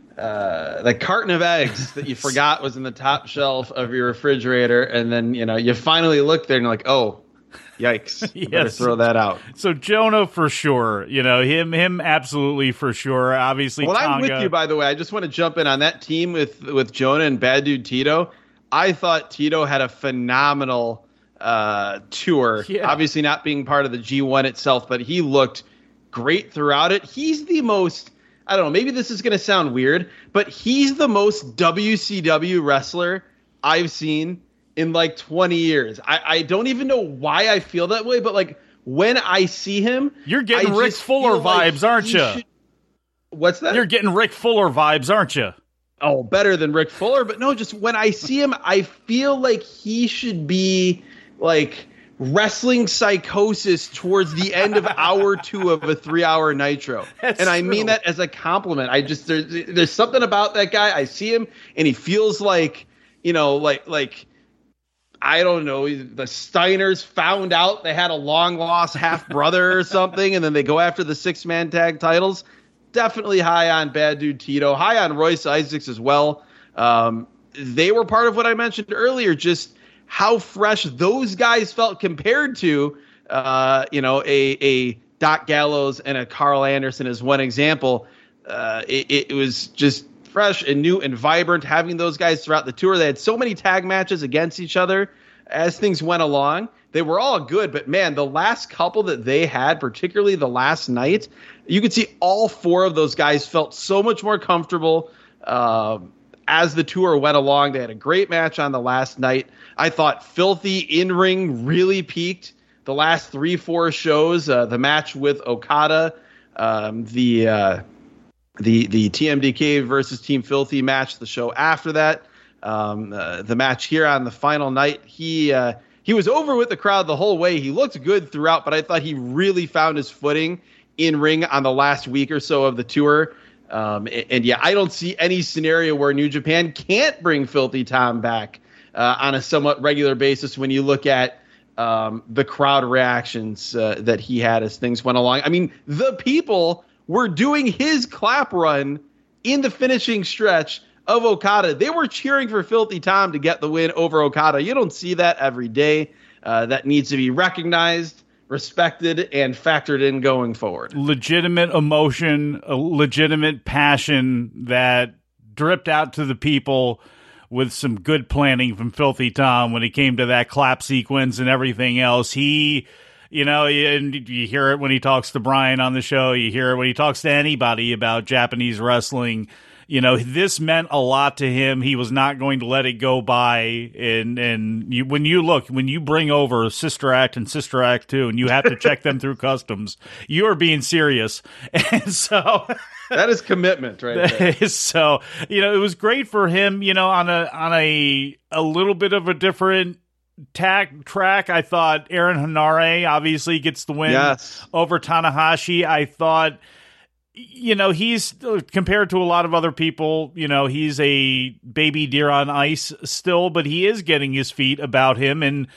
carton of eggs that you forgot was in the top shelf of your refrigerator, and then, you know, you finally look there and you're like, oh, yikes. Yes. Better throw that out. So Jonah for sure, you know, him absolutely for sure. Obviously, well, Tonga. I'm with you, by the way. I just want to jump in on that team with Jonah and Bad Dude Tito. I thought Tito had a phenomenal tour. Yeah. Obviously not being part of the G1 itself, but he looked great throughout it. He's the most, I don't know, maybe this is going to sound weird, but he's the most WCW wrestler I've seen in like 20 years. I don't even know why I feel that way, but like when I see him, you're getting Rick Fuller vibes, aren't you? What's that? You're getting Rick Fuller vibes, aren't you? Oh, better than Rick Fuller, but no, just when I see him, I feel like he should be like wrestling psychosis towards the end of hour 2 of a 3-hour Nitro. That's and I true. mean that as a compliment. There's something about that guy. I see him and he feels like, you know, like I don't know, the Steiners found out they had a long lost half brother or something, and then they go after the 6-man tag titles. Definitely high on Bad Dude Tito, high on Royce Isaacs as well. They were part of what I mentioned earlier, just how fresh those guys felt compared to, you know, a Doc Gallows and a Carl Anderson as one example. It was just fresh and new and vibrant having those guys throughout the tour. They had so many tag matches against each other as things went along. They were all good, but man, the last couple that they had, particularly the last night, you could see all 4 of those guys felt so much more comfortable as the tour went along. They had a great match on the last night. I thought Filthy in-ring really peaked the last 3-4 shows. The match with Okada, the TMDK versus Team Filthy match, the show after that, the match here on the final night. He was over with the crowd the whole way. He looked good throughout, but I thought he really found his footing in ring on the last week or so of the tour. And yeah, I don't see any scenario where New Japan can't bring Filthy Tom back on a somewhat regular basis when you look at the crowd reactions that he had as things went along. I mean, the people were doing his clap run in the finishing stretch of Okada. They were cheering for Filthy Tom to get the win over Okada. You don't see that every day. That needs to be recognized, respected, and factored in going forward. Legitimate emotion, a legitimate passion that dripped out to the people with some good planning from Filthy Tom when it came to that clap sequence and everything else. He, and you hear it when he talks to Brian on the show. You hear it when he talks to anybody about Japanese wrestling. This meant a lot to him. He was not going to let it go by. And when you bring over Sister Act and Sister Act 2 and you have to check them through customs, you are being serious. And so that is commitment, right there. So, it was great for him, on a little bit of a different track. I thought Aaron Henare obviously gets the win over Tanahashi. I thought, he's compared to a lot of other people, he's a baby deer on ice still, but he is getting his feet about him. And,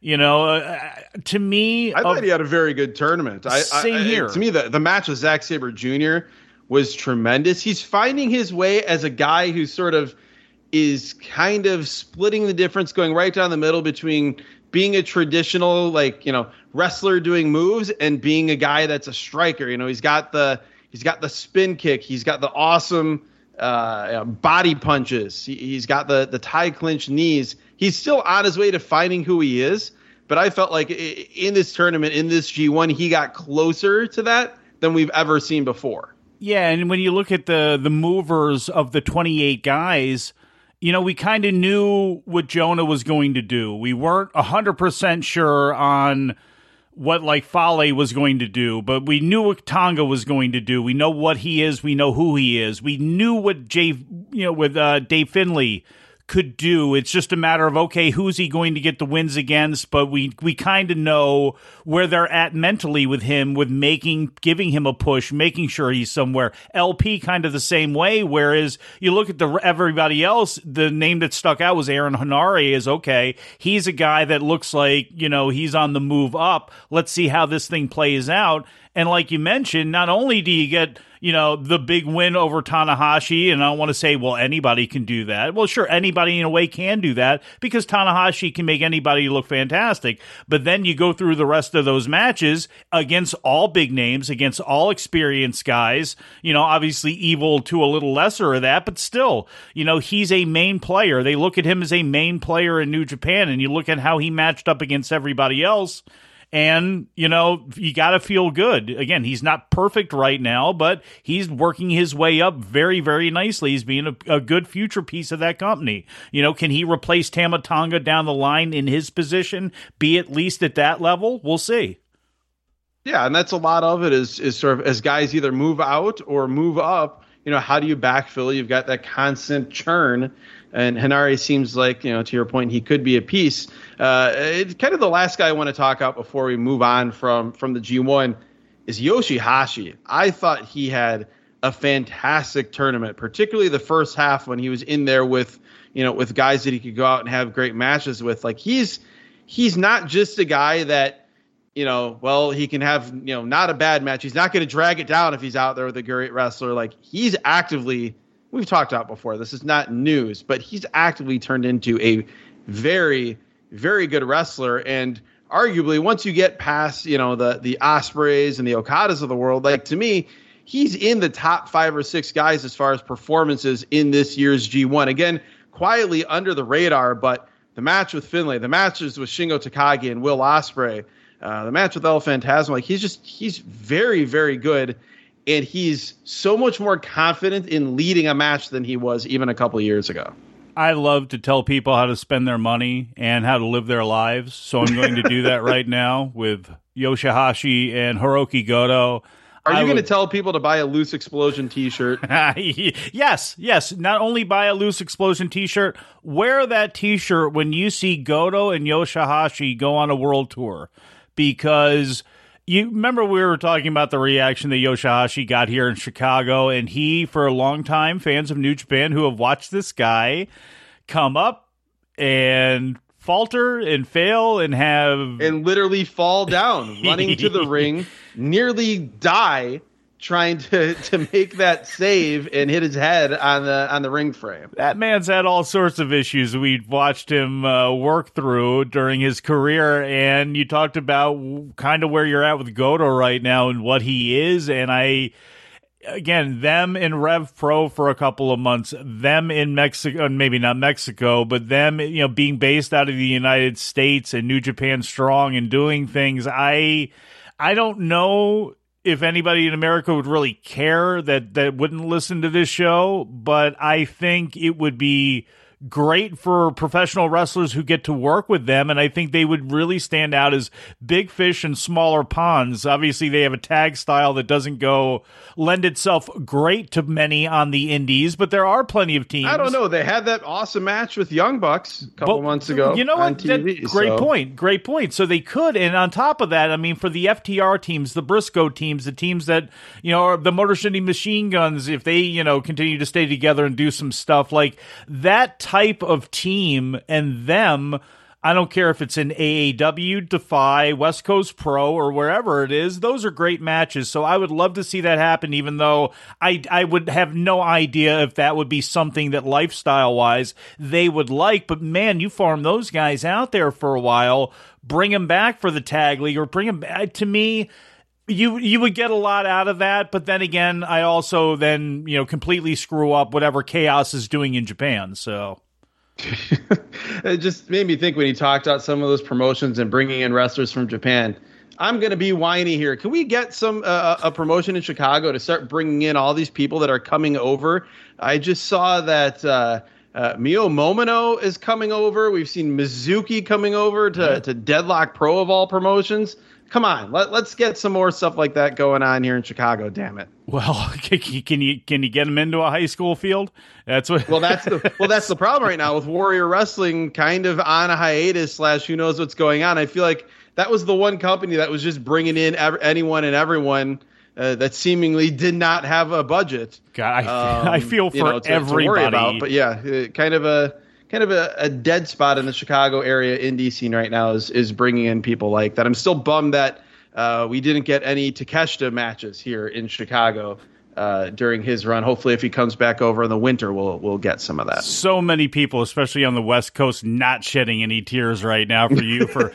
to me, I thought he had a very good tournament. Same here. To me, the match with Zack Sabre Jr. was tremendous. He's finding his way as a guy who sort of is kind of splitting the difference, going right down the middle between being a traditional, wrestler doing moves and being a guy that's a striker. He's got the spin kick. He's got the awesome body punches. He's got the tie clinch knees. He's still on his way to finding who he is. But I felt like in this tournament, in this G1, he got closer to that than we've ever seen before. Yeah, and when you look at the movers of the 28 guys, we kind of knew what Jonah was going to do. We weren't 100% sure on what Fale was going to do, but we knew what Tonga was going to do. We know what he is. We know who he is. We knew what Dave Finlay could do. It's just a matter of, okay, who's he going to get the wins against? But we kind of know where they're at mentally with him, with giving him a push, making sure he's somewhere. LP kind of the same way, whereas you look at everybody else, the name that stuck out was Aaron Henare is, okay, he's a guy that looks like, he's on the move up. Let's see how this thing plays out. And like you mentioned, not only do you get, the big win over Tanahashi, and I don't want to say, well, anybody can do that. Well, sure, anybody in a way can do that because Tanahashi can make anybody look fantastic. But then you go through the rest of those matches against all big names, against all experienced guys, obviously Evil to a little lesser of that, but still, he's a main player. They look at him as a main player in New Japan, and you look at how he matched up against everybody else. And, you got to feel good. Again, he's not perfect right now, but he's working his way up very, very nicely. He's being a good future piece of that company. Can he replace Tama Tonga down the line in his position, be at least at that level? We'll see. Yeah, and that's a lot of it is sort of as guys either move out or move up, how do you backfill? You've got that constant churn. And Henare seems like, to your point, he could be a piece. It's kind of the last guy I want to talk about before we move on from the G1 is Yoshihashi. I thought he had a fantastic tournament, particularly the first half when he was in there with guys that he could go out and have great matches with. Like he's not just a guy that, he can have, not a bad match. He's not going to drag it down if he's out there with a great wrestler. Like he's actively, we've talked about before, this is not news, but he's actively turned into a very, very good wrestler. And arguably, once you get past, the Ospreys and the Okadas of the world, like to me, he's in the top 5 or 6 guys as far as performances in this year's G1. Again, quietly under the radar, but the match with Finlay, the matches with Shingo Takagi and Will Ospreay, the match with El Phantasmo, like he's very, very good. And he's so much more confident in leading a match than he was even a couple of years ago. I love to tell people how to spend their money and how to live their lives. So I'm going to do that right now with Yoshihashi and Hiroki Goto. Are you going to tell people to buy a Loose Explosion t-shirt? Yes. Not only buy a Loose Explosion t-shirt, wear that t-shirt when you see Goto and Yoshihashi go on a world tour. Because you remember we were talking about the reaction that Yoshihashi got here in Chicago, and he, for a long time, fans of New Japan who have watched this guy come up and falter and fail and literally fall down, running to the ring, nearly die trying to make that save and hit his head on the ring frame. That man's had all sorts of issues we've watched him work through during his career, and you talked about kind of where you're at with Goto right now and what he is, and again, them in Rev Pro for a couple of months, them in Mexico, maybe not Mexico, but them, being based out of the United States and New Japan Strong and doing things. I don't know if anybody in America would really care that wouldn't listen to this show, but I think it would be great for professional wrestlers who get to work with them, and I think they would really stand out as big fish in smaller ponds. Obviously, they have a tag style that doesn't lend itself great to many on the indies, but there are plenty of teams. I don't know. They had that awesome match with Young Bucks a couple months ago. You know on what? TV, Great point. So they could, and on top of that, I mean, for the FTR teams, the Briscoe teams, the teams that, are the Motor City Machine Guns, if they, continue to stay together and do some stuff like that type of team and them, I don't care if it's in AAW, Defy, West Coast Pro, or wherever it is, those are great matches. So I would love to see that happen, even though I would have no idea if that would be something that lifestyle-wise they would like. But man, you farm those guys out there for a while, bring them back for the tag league, or bring them back. To me, you would get a lot out of that, but then again, I also then, completely screw up whatever Chaos is doing in Japan, so... It just made me think when he talked about some of those promotions and bringing in wrestlers from Japan. I'm going to be whiny here. Can we get some a promotion in Chicago to start bringing in all these people that are coming over? I just saw that Mio Momino is coming over. We've seen Mizuki coming over to Deadlock Pro of all promotions. Come on, let's get some more stuff like that going on here in Chicago. Damn it! Well, can you get them into a high school field? That's what. That's the problem right now with Warrior Wrestling kind of on a hiatus / who knows what's going on. I feel like that was the one company that was just bringing in anyone and everyone that seemingly did not have a budget. God, I feel for everybody. To worry about. But yeah, kind of a dead spot in the Chicago area indie scene right now is bringing in people like that. I'm still bummed that we didn't get any Takeshita matches here in Chicago during his run. Hopefully, if he comes back over in the winter, we'll get some of that. So many people, especially on the West Coast, not shedding any tears right now for you for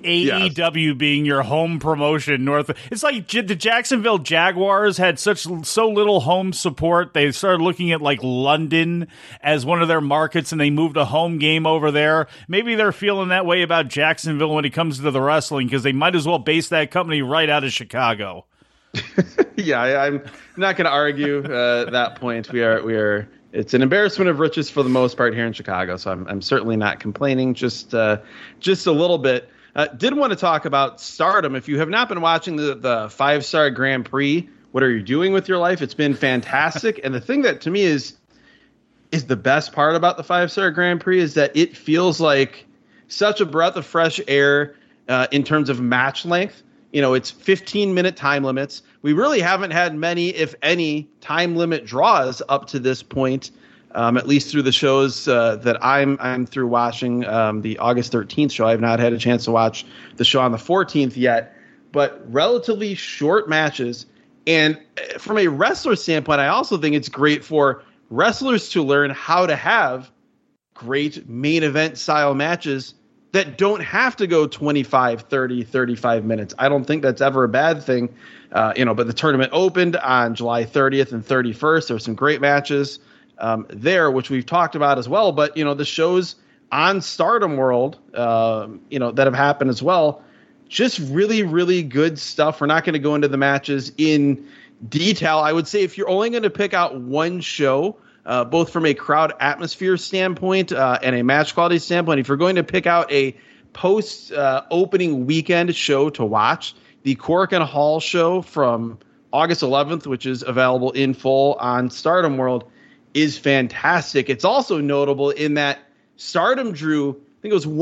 AEW being your home promotion north. It's like the Jacksonville Jaguars had so little home support. They started looking at like London as one of their markets, and they moved a home game over there. Maybe they're feeling that way about Jacksonville when it comes to the wrestling, because they might as well base that company right out of Chicago. Yeah, I'm not going to argue that point. We are. It's an embarrassment of riches for the most part here in Chicago. So I'm certainly not complaining. Just a little bit. Did want to talk about Stardom. If you have not been watching the 5-Star Grand Prix, what are you doing with your life? It's been fantastic. And the thing that to me is the best part about the 5-Star Grand Prix is that it feels like such a breath of fresh air in terms of match length. It's 15-minute time limits. We really haven't had many, if any, time limit draws up to this point, at least through the shows that I'm through watching. The August 13th show, I have not had a chance to watch the show on the 14th yet, but relatively short matches. And from a wrestler standpoint, I also think it's great for wrestlers to learn how to have great main event style matches that don't have to go 25, 30, 35 minutes. I don't think that's ever a bad thing. But the tournament opened on July 30th and 31st. There were some great matches there, which we've talked about as well. But, the shows on Stardom World, that have happened as well, just really, really good stuff. We're not going to go into the matches in detail. I would say if you're only going to pick out one show, both from a crowd atmosphere standpoint and a match quality standpoint, if you're going to pick out a post opening weekend show to watch, the Korakuen Hall show from August 11th, which is available in full on Stardom World, is fantastic. It's also notable in that Stardom drew, I think it was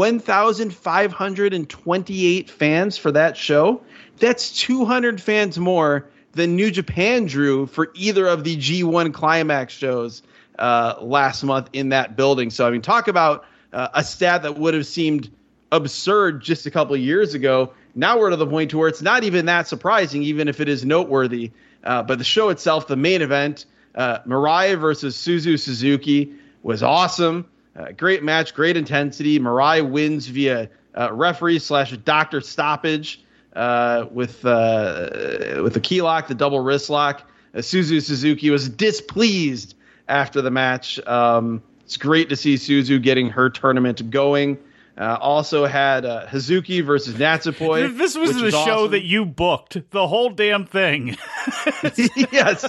1,528 fans for that show. That's 200 fans more than New Japan drew for either of the G1 Climax shows last month in that building. So, I mean, talk about a stat that would have seemed absurd just a couple of years ago. Now we're to the point to where it's not even that surprising, even if it is noteworthy. But the show itself, the main event, Mirai versus Suzu Suzuki, was awesome. Great match, great intensity. Mirai wins via referee/doctor stoppage with the key lock, the double wrist lock. Suzu Suzuki was displeased after the match. It's great to see Suzu getting her tournament going. Also had Hazuki versus Natsupoi. This was the show awesome. That you booked, the whole damn thing. Yes.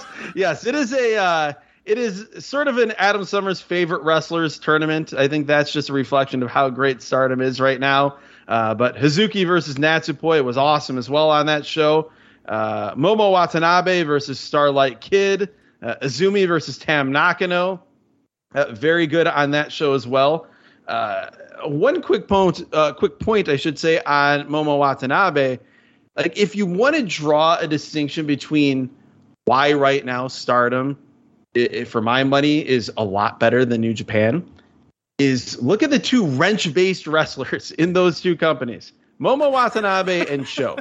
It is sort of an Adam Summers' favorite wrestlers tournament. I think that's just a reflection of how great Stardom is right now. But Hazuki versus Natsupoi was awesome as well on that show. Momo Watanabe versus Starlight Kid. Azumi versus Tam Nakano. Very good on that show as well. One quick point, I should say, on Momo Watanabe. Like, if you want to draw a distinction between why right now Stardom, for my money, is a lot better than New Japan, is look at the two wrench-based wrestlers in those two companies, Momo Watanabe and Sho.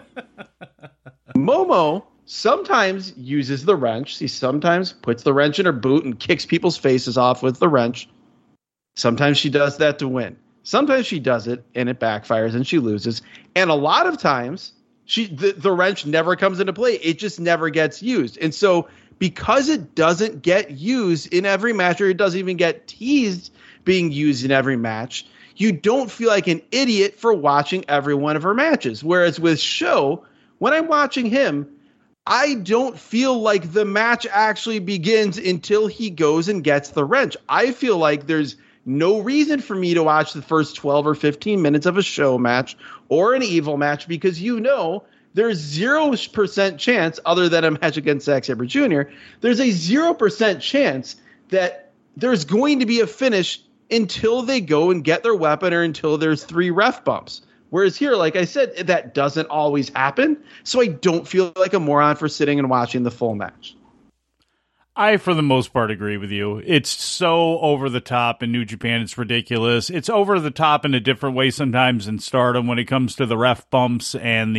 Momo sometimes uses the wrench. He sometimes puts the wrench in her boot and kicks people's faces off with the wrench. Sometimes she does that to win. Sometimes she does it and it backfires and she loses. And a lot of times the wrench never comes into play. It just never gets used. And so because it doesn't get used in every match, or it doesn't even get teased being used in every match, you don't feel like an idiot for watching every one of her matches. Whereas with Sho, when I'm watching him, I don't feel like the match actually begins until he goes and gets the wrench. I feel like there's no reason for me to watch the first 12 or 15 minutes of a Sho match or an Evil match, because there's 0% chance, other than a match against Zack Sabre Jr., there's a 0% chance that there's going to be a finish until they go and get their weapon or until there's 3 ref bumps. Whereas here, like I said, that doesn't always happen. So I don't feel like a moron for sitting and watching the full match. I, for the most part, agree with you. It's so over the top in New Japan. It's ridiculous. It's over the top in a different way sometimes in Stardom when it comes to the ref bumps and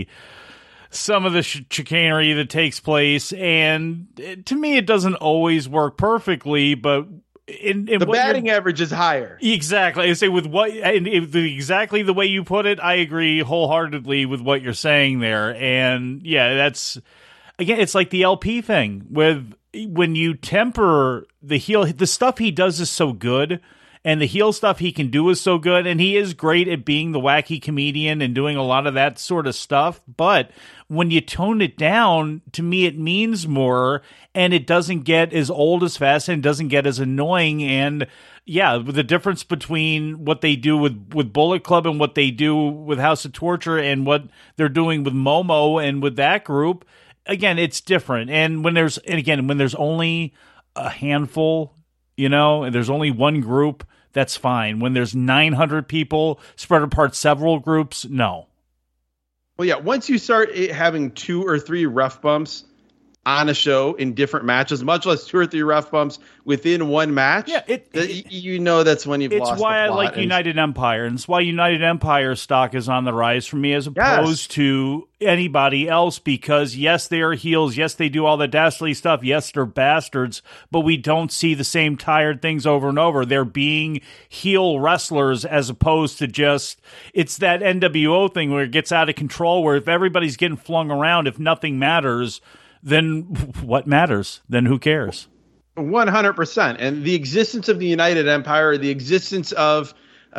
some of the chicanery that takes place. And to me, it doesn't always work perfectly, but the batting average is higher. Exactly. I say exactly the way you put it, I agree wholeheartedly with what you're saying there. And yeah, that's, again, it's like the LP thing with, when you temper the heel, the stuff he does is so good, and the heel stuff he can do is so good, and he is great at being the wacky comedian and doing a lot of that sort of stuff. But when you tone it down, to me, it means more, and it doesn't get as old as fast, and it doesn't get as annoying. And yeah, the difference between what they do with Bullet Club and what they do with House of Torture and what they're doing with Momo and with that group, again, it's different. And when there's only a handful, and there's only one group, that's fine. When there's 900 people spread apart several groups, no. Well, yeah, once you start having 2 or 3 ref bumps on a show in different matches, much less 2 or 3 ref bumps within one match, that's when you've lost the plot. It's why I like United Empire, and it's why United Empire stock is on the rise for me as opposed to anybody else, because yes, they are heels, yes, they do all the dastardly stuff, yes, they're bastards, but we don't see the same tired things over and over. They're being heel wrestlers as opposed to just, it's that NWO thing where it gets out of control, where if everybody's getting flung around, if nothing matters, then what matters? Then who cares? 100%. And the existence of the United Empire, the existence of,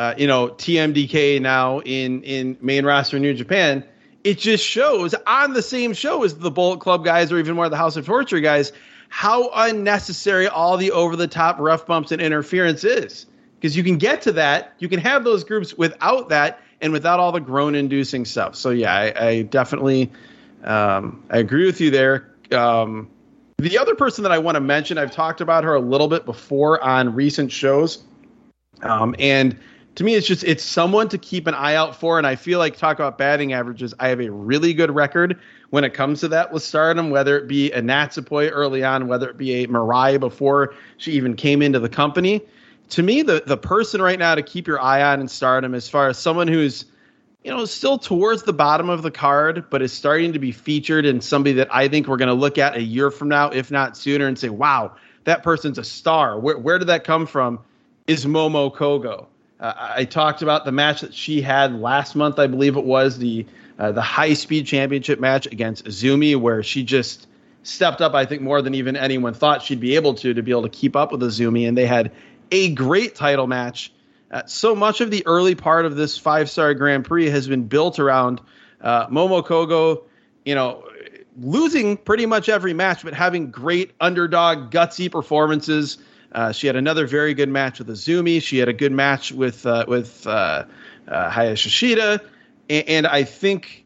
TMDK now in main roster New Japan, it just shows on the same show as the Bullet Club guys, or even more the House of Torture guys, how unnecessary all the over-the-top ref bumps and interference is. Because you can get to that, you can have those groups without that, and without all the groan-inducing stuff. So yeah, I definitely I agree with you there. The other person that I want to mention, I've talked about her a little bit before on recent shows. And to me, it's someone to keep an eye out for. And I feel like, talk about batting averages, I have a really good record when it comes to that with Stardom, whether it be a Natsupoi early on, whether it be a Mariah before she even came into the company. To me, the person right now to keep your eye on in Stardom, as far as someone who's, still towards the bottom of the card, but is starting to be featured, and somebody that I think we're going to look at a year from now, if not sooner, and say, wow, that person's a star. Where did that come from? Is Momo Kogo. I talked about the match that she had last month, I believe it was, the high-speed championship match against Azumi, where she just stepped up, I think, more than even anyone thought she'd be able to be able to keep up with Azumi, and they had a great title match. So much of the early part of this 5-star Grand Prix has been built around Momo Kogo, losing pretty much every match, but having great underdog, gutsy performances. She had another very good match with Azumi. She had a good match with Hayashishida. And I think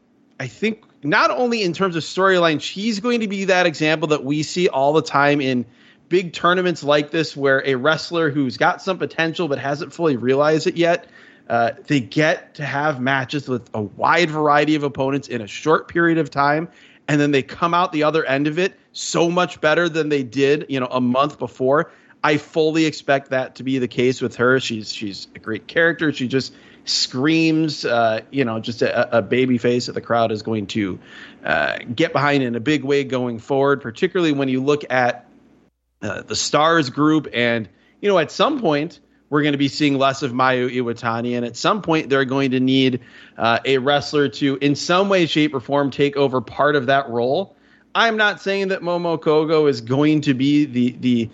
not only in terms of storyline, she's going to be that example that we see all the time in big tournaments like this, where a wrestler who's got some potential but hasn't fully realized it yet, they get to have matches with a wide variety of opponents in a short period of time, and then they come out the other end of it so much better than they did, a month before. I fully expect that to be the case with her. She's a great character. She just screams, just a baby face that the crowd is going to get behind in a big way going forward, particularly when you look at the Stars group. And, at some point, we're going to be seeing less of Mayu Iwatani. And at some point, they're going to need a wrestler to, in some way, shape, or form, take over part of that role. I'm not saying that Momo Kogo is going to be the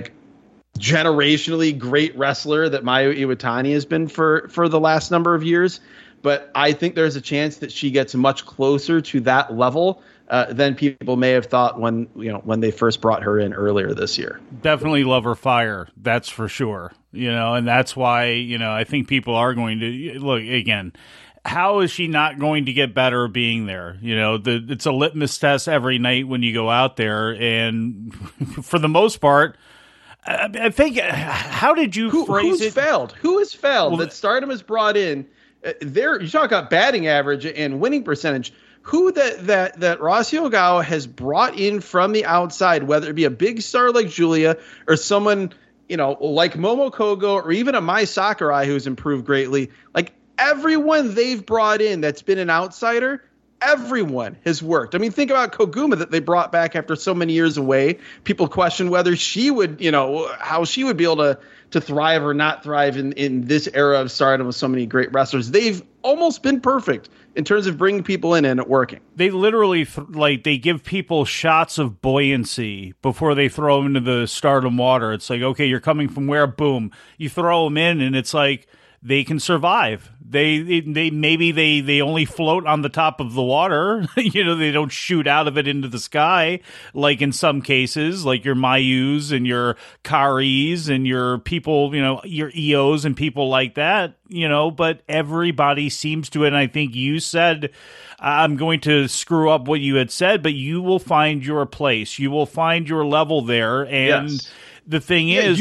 generationally great wrestler that Mayu Iwatani has been for the last number of years, but I think there's a chance that she gets much closer to that level than people may have thought when they first brought her in earlier this year. Definitely love her fire, that's for sure. And that's why I think people are going to look again. How is she not going to get better being there? It's a litmus test every night when you go out there, and for the most part, I think, how did you phrase it? Who has failed that Stardom has brought in? You talk about batting average and winning percentage. Who that Rossy Ogawa has brought in from the outside, whether it be a big star like Julia or someone like Momo Kogo or even a Mai Sakurai who's improved greatly. Like everyone they've brought in that's been an outsider, everyone has worked. I mean, think about Koguma that they brought back after so many years away. People question whether she would, how she would be able to thrive or not thrive in this era of Stardom with so many great wrestlers. They've almost been perfect in terms of bringing people in and it working. They literally, they give people shots of buoyancy before they throw them into the Stardom water. It's like, okay, you're coming from where? Boom. You throw them in and it's like, they can survive. They maybe only float on the top of the water. They don't shoot out of it into the sky like in some cases, like your Mayus and your Karis and your people, your EOs and people like that. But everybody seems to, and I think you said, I'm going to screw up what you had said, but you will find your place. You will find your level there, and. Yes. The thing is,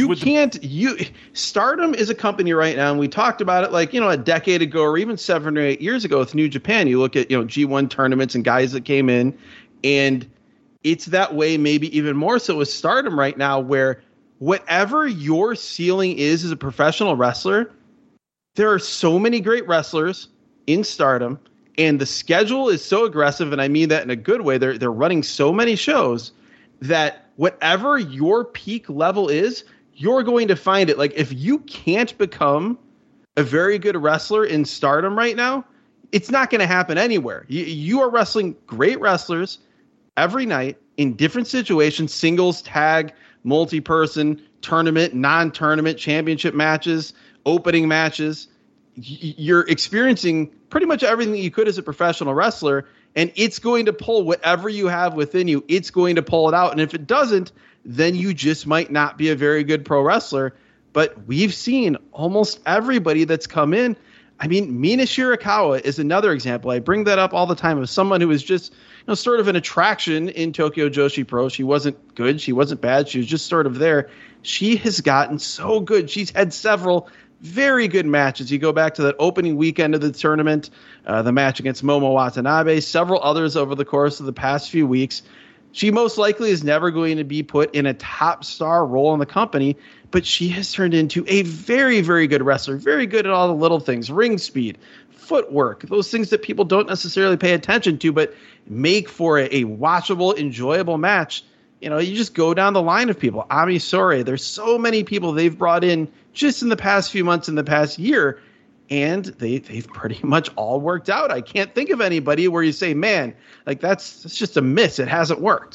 Stardom is a company right now, and we talked about it a decade ago or even 7 or 8 years ago with New Japan. You look at, G1 tournaments and guys that came in, and it's that way maybe even more so with Stardom right now, where whatever your ceiling is as a professional wrestler, there are so many great wrestlers in Stardom, and the schedule is so aggressive, and I mean that in a good way. They're running so many shows that whatever your peak level is, you're going to find it. Like, if you can't become a very good wrestler in Stardom right now, it's not going to happen anywhere. You are wrestling great wrestlers every night in different situations, singles, tag, multi-person, tournament, non-tournament, championship matches, opening matches. You're experiencing pretty much everything that you could as a professional wrestler, and it's going to pull whatever you have within you. It's going to pull it out. And if it doesn't, then you just might not be a very good pro wrestler. But we've seen almost everybody that's come in. I mean, Mina Shirakawa is another example. I bring that up all the time of someone who was just, sort of an attraction in Tokyo Joshi Pro. She wasn't good. She wasn't bad. She was just sort of there. She has gotten so good. She's had several very good matches. You go back to that opening weekend of the tournament, the match against Momo Watanabe, several others over the course of the past few weeks. She most likely is never going to be put in a top star role in the company, but she has turned into a very, very good wrestler, very good at all the little things, ring speed, footwork, those things that people don't necessarily pay attention to, but make for a watchable, enjoyable match. You just go down the line of people. Ami Sourei, there's so many people they've brought in just in the past few months, in the past year, and they've pretty much all worked out. I can't think of anybody where you say, man, like that's just a miss. It hasn't worked.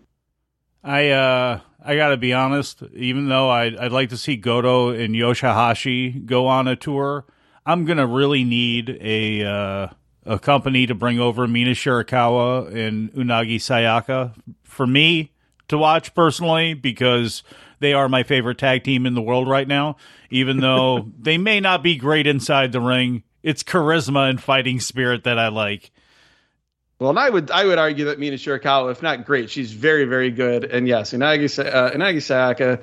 I got to be honest, even though I'd like to see Goto and Yoshihashi go on a tour, I'm going to really need a company to bring over Mina Shirakawa and Unagi Sayaka for me to watch personally, because they are my favorite tag team in the world right now, even though they may not be great inside the ring. It's charisma and fighting spirit that I like. Well, and I would argue that Mina Shirakawa, if not great, she's very, very good. And yes, Unagi Sayaka,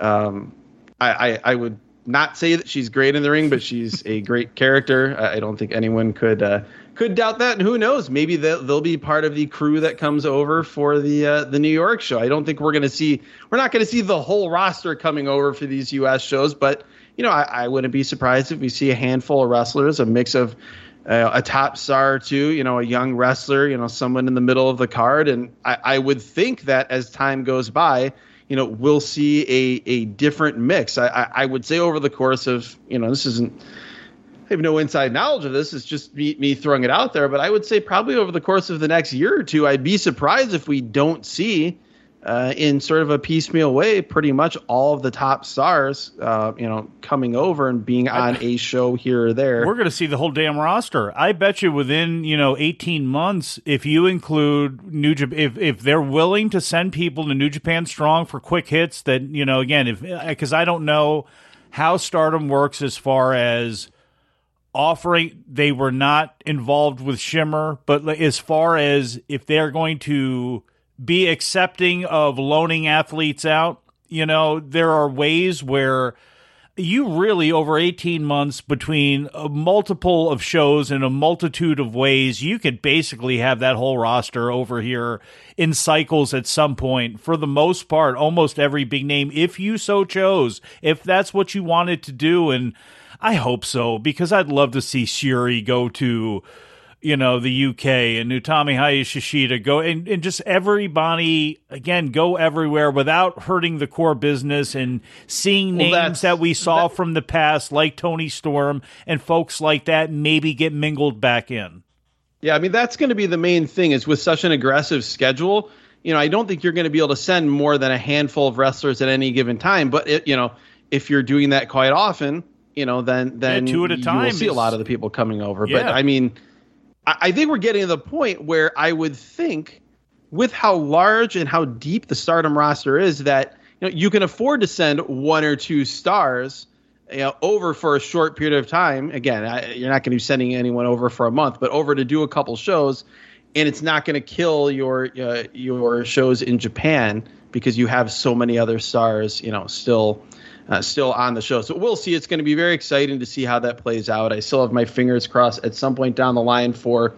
I would not say that she's great in the ring, but she's a great character. I don't think anyone could doubt that. And who knows? Maybe they'll be part of the crew that comes over for the New York show. I don't think we're not going to see the whole roster coming over for these U.S. shows, but I wouldn't be surprised if we see a handful of wrestlers, a mix of a top star or two, a young wrestler, someone in the middle of the card. And I would think that as time goes by, we'll see a different mix. I would say over the course of, this isn't, I have no inside knowledge of this. It's just me throwing it out there. But I would say probably over the course of the next year or two, I'd be surprised if we don't see in sort of a piecemeal way pretty much all of the top stars, coming over and being on a show here or there. We're going to see the whole damn roster. I bet you within 18 months, if you include New Japan, if they're willing to send people to New Japan Strong for quick hits, that again, because I don't know how Stardom works as far as offering, they were not involved with Shimmer, but as far as if they're going to be accepting of loaning athletes out, there are ways where you really, over 18 months, between a multiple of shows in a multitude of ways, you could basically have that whole roster over here in cycles at some point. For the most part, almost every big name, if you so chose, if that's what you wanted to do. And I hope so, because I'd love to see Shuri go to, the UK, and Utami Hayashishita go, and just everybody, again, go everywhere without hurting the core business, and seeing names that we saw from the past, like Tony Storm and folks like that, maybe get mingled back in. Yeah, I mean, that's going to be the main thing, is with such an aggressive schedule, I don't think you're going to be able to send more than a handful of wrestlers at any given time. But, if you're doing that quite often, then two at a time, you will see a lot of the people coming over. Yeah. But, I mean, I think we're getting to the point where I would think, with how large and how deep the Stardom roster is, that you can afford to send one or two stars over for a short period of time. Again, you're not going to be sending anyone over for a month, but over to do a couple shows, and it's not going to kill your shows in Japan because you have so many other stars, still on the show. So we'll see. It's going to be very exciting to see how that plays out. I still have my fingers crossed at some point down the line for,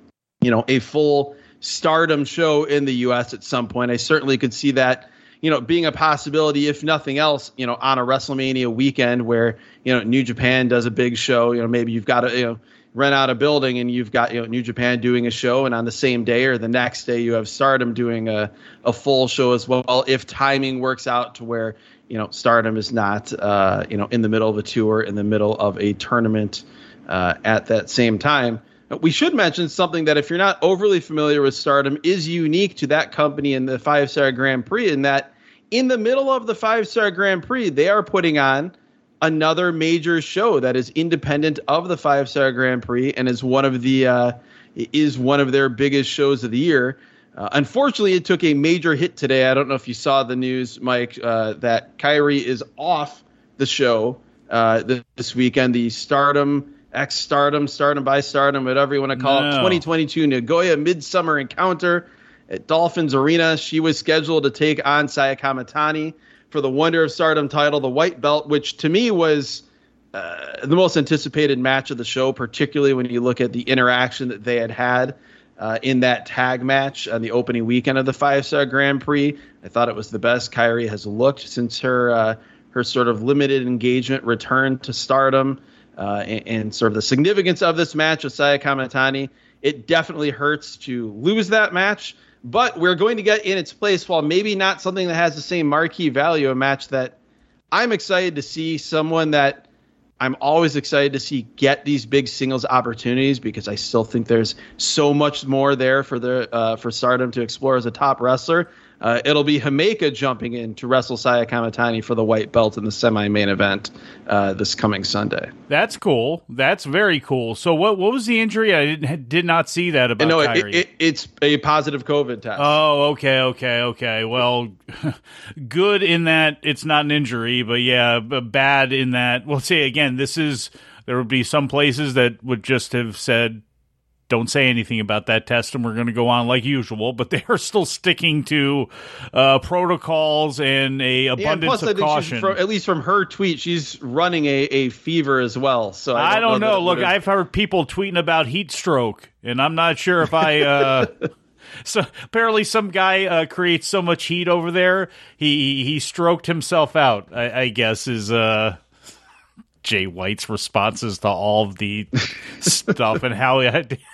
a full Stardom show in the U.S. at some point. I certainly could see that, being a possibility, if nothing else, on a WrestleMania weekend where, New Japan does a big show. Maybe you've got to, rent out a building and you've got, New Japan doing a show, and on the same day or the next day you have Stardom doing a full show as well, if timing works out to where, Stardom is not, in the middle of a tour, in the middle of a tournament at that same time. We should mention something that, if you're not overly familiar with Stardom, is unique to that company in the 5-Star Grand Prix, in that in the middle of the 5-Star Grand Prix, they are putting on another major show that is independent of the 5-Star Grand Prix and is one of their biggest shows of the year. Unfortunately, it took a major hit today. I don't know if you saw the news, Mike, that Kairi is off the show this weekend. The Stardom X Stardom, Stardom by Stardom, whatever you want to call it, 2022 Nagoya Midsummer Encounter at Dolphins Arena. She was scheduled to take on Saya Kamatani for the Wonder of Stardom title, the white belt, which to me was the most anticipated match of the show, particularly when you look at the interaction that they had in that tag match on the opening weekend of the 5-Star Grand Prix. I thought it was the best Kairi has looked since her sort of limited engagement return to Stardom, and sort of the significance of this match with Saya Kamatani. It definitely hurts to lose that match, but we're going to get in its place, while maybe not something that has the same marquee value, a match that I'm excited to see, someone that I'm always excited to see get these big singles opportunities, because I still think there's so much more there for Stardom to explore as a top wrestler. It'll be Himeka jumping in to wrestle Saya Kamatani for the white belt in the semi-main event this coming Sunday. That's cool. That's very cool. So what was the injury? I did not see that about Kairi. It's a positive COVID test. Oh, okay. Well, good in that it's not an injury, but yeah, bad in that, well, say again, there would be some places that would just have said, don't say anything about that test, and we're going to go on like usual. But they are still sticking to protocols and a abundance of caution. At least from her tweet, she's running a fever as well. So I don't know. Look, I've heard people tweeting about heat stroke, and I'm not sure if I. So apparently, some guy creates so much heat over there, he stroked himself out. I guess is. Jay White's responses to all of the stuff and how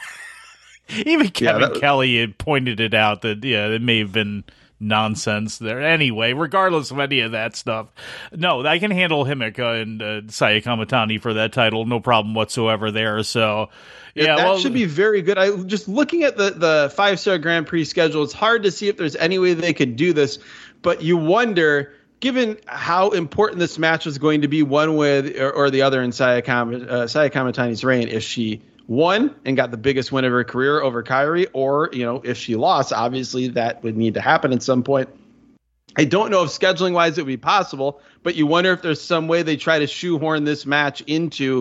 even Kevin Kelly had pointed it out that it may have been nonsense there. Anyway, regardless of any of that stuff, no, I can handle Himeka and Saya Kamatani for that title, no problem whatsoever there. So that should be very good. I just looking at the 5-Star Grand Prix schedule, it's hard to see if there's any way they could do this, but you wonder, given how important this match was going to be one way or the other in Saya Kamatani's reign, if she won and got the biggest win of her career over Kairi, or, if she lost, obviously that would need to happen at some point. I don't know if scheduling-wise it would be possible, but you wonder if there's some way they try to shoehorn this match into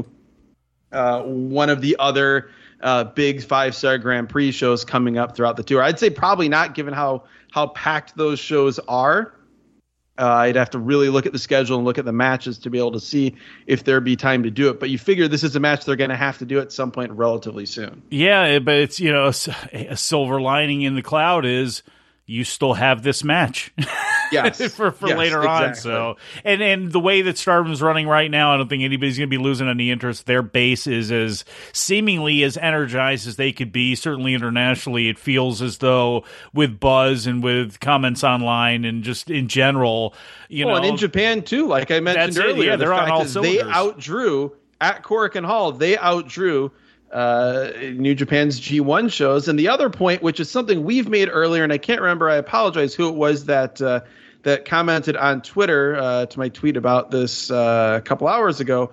one of the other big 5-Star Grand Prix shows coming up throughout the tour. I'd say probably not, given how packed those shows are. I'd have to really look at the schedule and look at the matches to be able to see if there'd be time to do it. But you figure this is a match they're going to have to do at some point relatively soon. Yeah, but it's, a silver lining in the cloud is you still have this match. Yes. for later on. So, and the way that Stardom's running right now, I don't think anybody's going to be losing any interest. Their base is as seemingly as energized as they could be. Certainly internationally, it feels as though with buzz and with comments online and just in general, and in Japan too, like I mentioned earlier, they're on all cylinders. They outdrew at Korakuen Hall. They outdrew New Japan's G1 shows. And the other point, which is something we've made earlier, and I can't remember, I apologize who it was that commented on Twitter to my tweet about this a couple hours ago.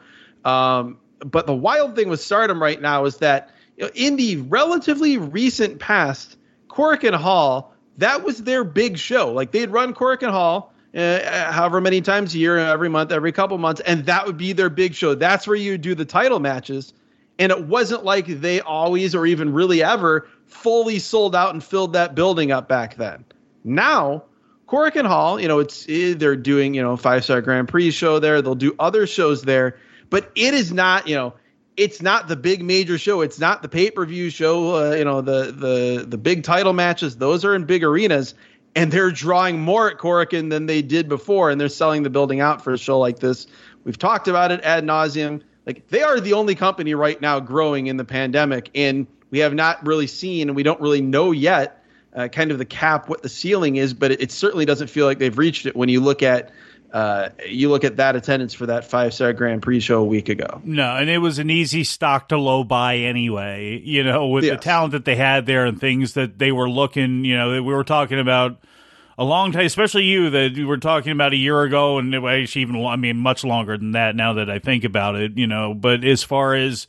But the wild thing with Stardom right now is that in the relatively recent past, Korakuen Hall, that was their big show. Like they'd run Korakuen Hall however many times a year, every month, every couple months, and that would be their big show. That's where you do the title matches. And it wasn't like they always or even really ever fully sold out and filled that building up back then. Now, Korakuen Hall, they're doing, 5-Star Grand Prix show there. They'll do other shows there, but it is not, it's not the big major show. It's not the pay-per-view show. The big title matches, those are in big arenas, and they're drawing more at Korakuen than they did before. And they're selling the building out for a show like this. We've talked about it ad nauseum. Like they are the only company right now growing in the pandemic, and we have not really seen, and we don't really know yet kind of the cap, what the ceiling is, but it certainly doesn't feel like they've reached it when you look at that attendance for that 5-Star Grand Prix show a week ago. No, and it was an easy stock to low buy anyway, with the talent that they had there and things that they were looking, we were talking about a long time, especially you, that we were talking about a year ago, and actually even, much longer than that now that I think about it, but as far as,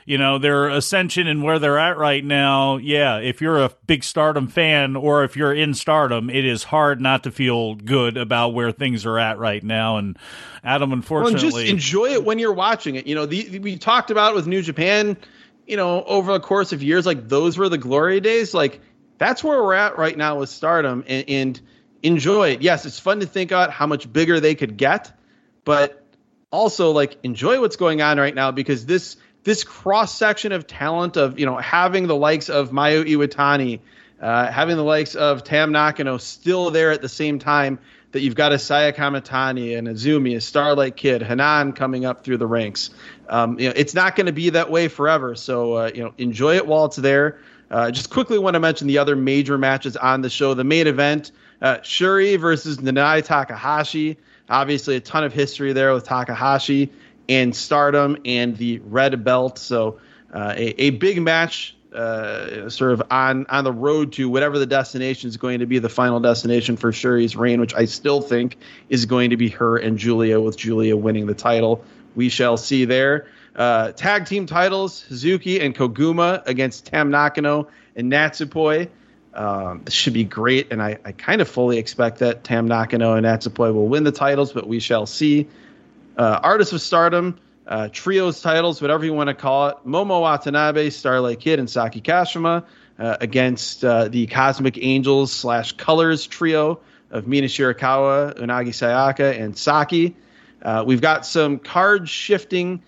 their ascension and where they're at right now, yeah, if you're a big Stardom fan or if you're in Stardom, it is hard not to feel good about where things are at right now. And Adam, unfortunately... Well, and just enjoy it when you're watching it. We talked about it with New Japan, over the course of years, like those were the glory days. Like that's where we're at right now with Stardom, and enjoy it. Yes, it's fun to think about how much bigger they could get, but also like enjoy what's going on right now, because this cross section of talent of, having the likes of Mayu Iwatani, having the likes of Tam Nakano still there at the same time that you've got a Saya Kamitani and Azumi, a Starlight Kid, Hanan coming up through the ranks. It's not going to be that way forever. So, enjoy it while it's there. Just quickly want to mention the other major matches on the show. The main event, Shuri versus Nanae Takahashi. Obviously a ton of history there with Takahashi and Stardom and the red belt. So a big match sort of on the road to whatever the destination is going to be, the final destination for Shuri's reign, which I still think is going to be her and Julia, with Julia winning the title. We shall see there. Tag team titles, Hazuki and Koguma against Tam Nakano and Natsupoi. This should be great, and I kind of fully expect that Tam Nakano and Natsupoi will win the titles, but we shall see. Artists of Stardom, trios titles, whatever you want to call it. Momo Watanabe, Starlight Kid, and Saki Kashima against the Cosmic Angels / Colors trio of Mina Shirakawa, Unagi Sayaka, and Saki. We've got some card shifting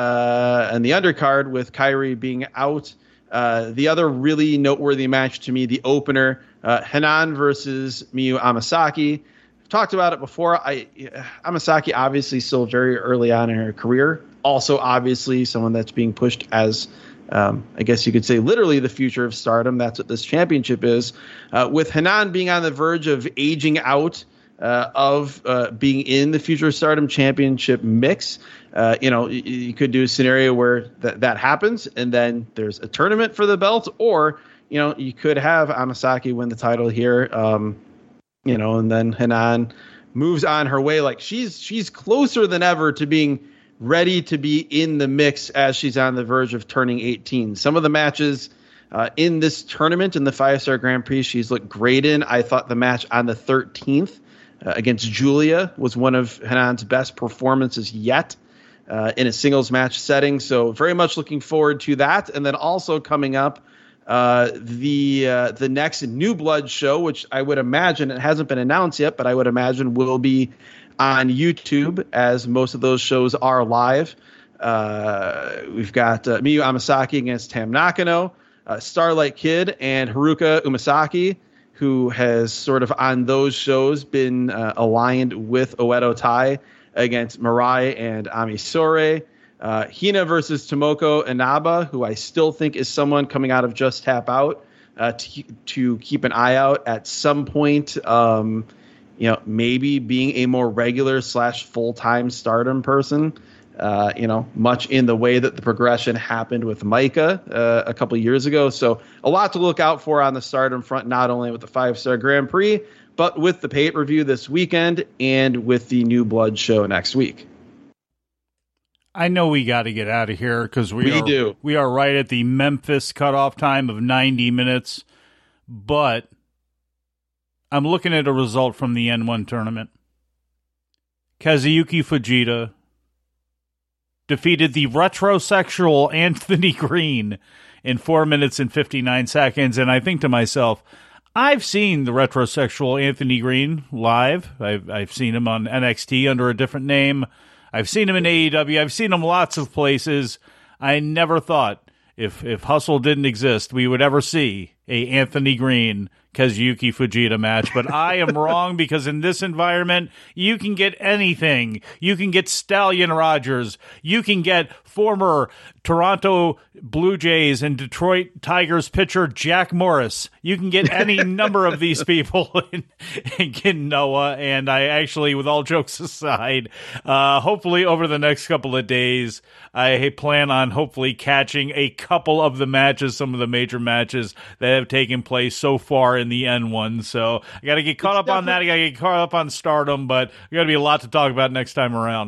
and the undercard with Kairi being out. The other really noteworthy match to me, the opener, Hanan versus Miyu Amasaki. Talked about it before. Amasaki obviously still very early on in her career. Also, obviously, someone that's being pushed as, I guess you could say, literally the future of Stardom. That's what this championship is. With Hanan being on the verge of aging out of being in the future of Stardom championship mix, you could do a scenario where that happens, and then there's a tournament for the belt, or you could have Amasaki win the title here. And then Hanan moves on her way. Like she's closer than ever to being ready to be in the mix as she's on the verge of turning 18. Some of the matches in this tournament, in the 5-Star Grand Prix, she's looked great in. I thought the match on the 13th against Julia was one of Hanan's best performances yet in a singles match setting. So very much looking forward to that. And then also coming up, the next New Blood show, which I would imagine, it hasn't been announced yet, but I would imagine will be on YouTube, as most of those shows are live. We've got Miyu Amasaki against Tam Nakano, Starlight Kid, and Haruka Umasaki, who has sort of on those shows been aligned with Oedo Tai against Mirai and Ami Sourei. Hina versus Tomoko Inaba, who I still think is someone coming out of Just Tap Out to keep an eye out at some point. Maybe being a more regular / full-time Stardom person. Much in the way that the progression happened with Micah a couple of years ago. So a lot to look out for on the Stardom front, not only with the 5-Star Grand Prix, but with the pay-per-view this weekend and with the New Blood show next week. I know we got to get out of here because we are right at the Memphis cutoff time of 90 minutes. But I'm looking at a result from the N1 tournament. Kazuyuki Fujita defeated the retrosexual Anthony Green in 4 minutes and 59 seconds. And I think to myself, I've seen the retrosexual Anthony Green live. I've seen him on NXT under a different name. I've seen him in AEW. I've seen him lots of places. I never thought if Hustle didn't exist, we would ever see a Anthony Green Kazuyuki Fujita match. But I am wrong, because in this environment, you can get anything. You can get Stallion Rogers. You can get former Toronto Blue Jays and Detroit Tigers pitcher Jack Morris. You can get any number of these people and get Noah. And I actually, with all jokes aside, hopefully over the next couple of days, I plan on hopefully catching a couple of the matches, some of the major matches that have taken place so far in the N1. So I got to get caught up on that. I got to get caught up on Stardom, but I got to be a lot to talk about next time around.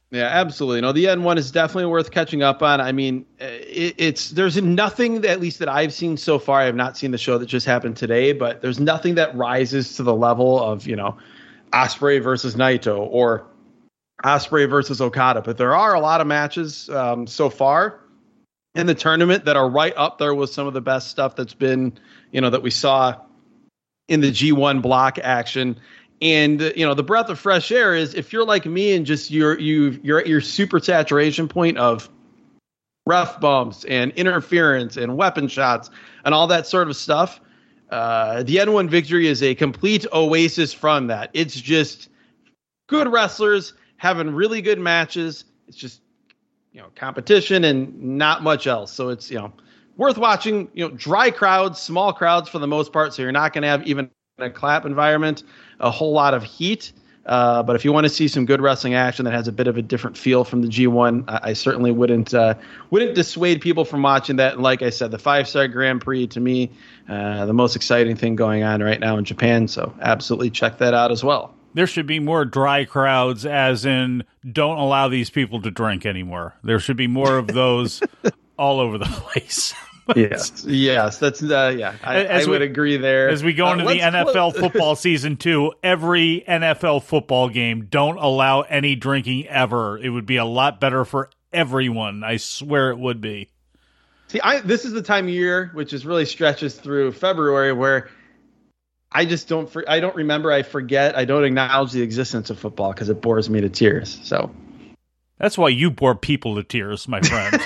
Yeah, absolutely. No, the N1 is definitely worth catching up on. I mean, there's nothing that, at least that I've seen so far. I have not seen the show that just happened today, but there's nothing that rises to the level of, Ospreay versus Naito or Ospreay versus Okada. But there are a lot of matches so far in the tournament that are right up there with some of the best stuff that's been, that we saw in the G1 block action. And, the breath of fresh air is if you're like me and just you're at your super saturation point of ref bumps and interference and weapon shots and all that sort of stuff, the N1 victory is a complete oasis from that. It's just good wrestlers having really good matches. It's just, competition and not much else. So it's, worth watching, dry crowds, small crowds for the most part. So you're not going to have even a clap environment, a whole lot of heat. But if you want to see some good wrestling action that has a bit of a different feel from the G1, I certainly wouldn't dissuade people from watching that. And like I said, the 5-star Grand Prix, to me, the most exciting thing going on right now in Japan. So absolutely check that out as well. There should be more dry crowds, as in don't allow these people to drink anymore. There should be more of those all over the place. Yes, that's I would agree there. As we go into the NFL football season 2, every NFL football game, don't allow any drinking ever. It would be a lot better for everyone. I swear it would be. See, this is the time of year, which is really stretches through February, where I just don't remember, I forget, I don't acknowledge the existence of football because it bores me to tears. So that's why you bore people to tears, my friend.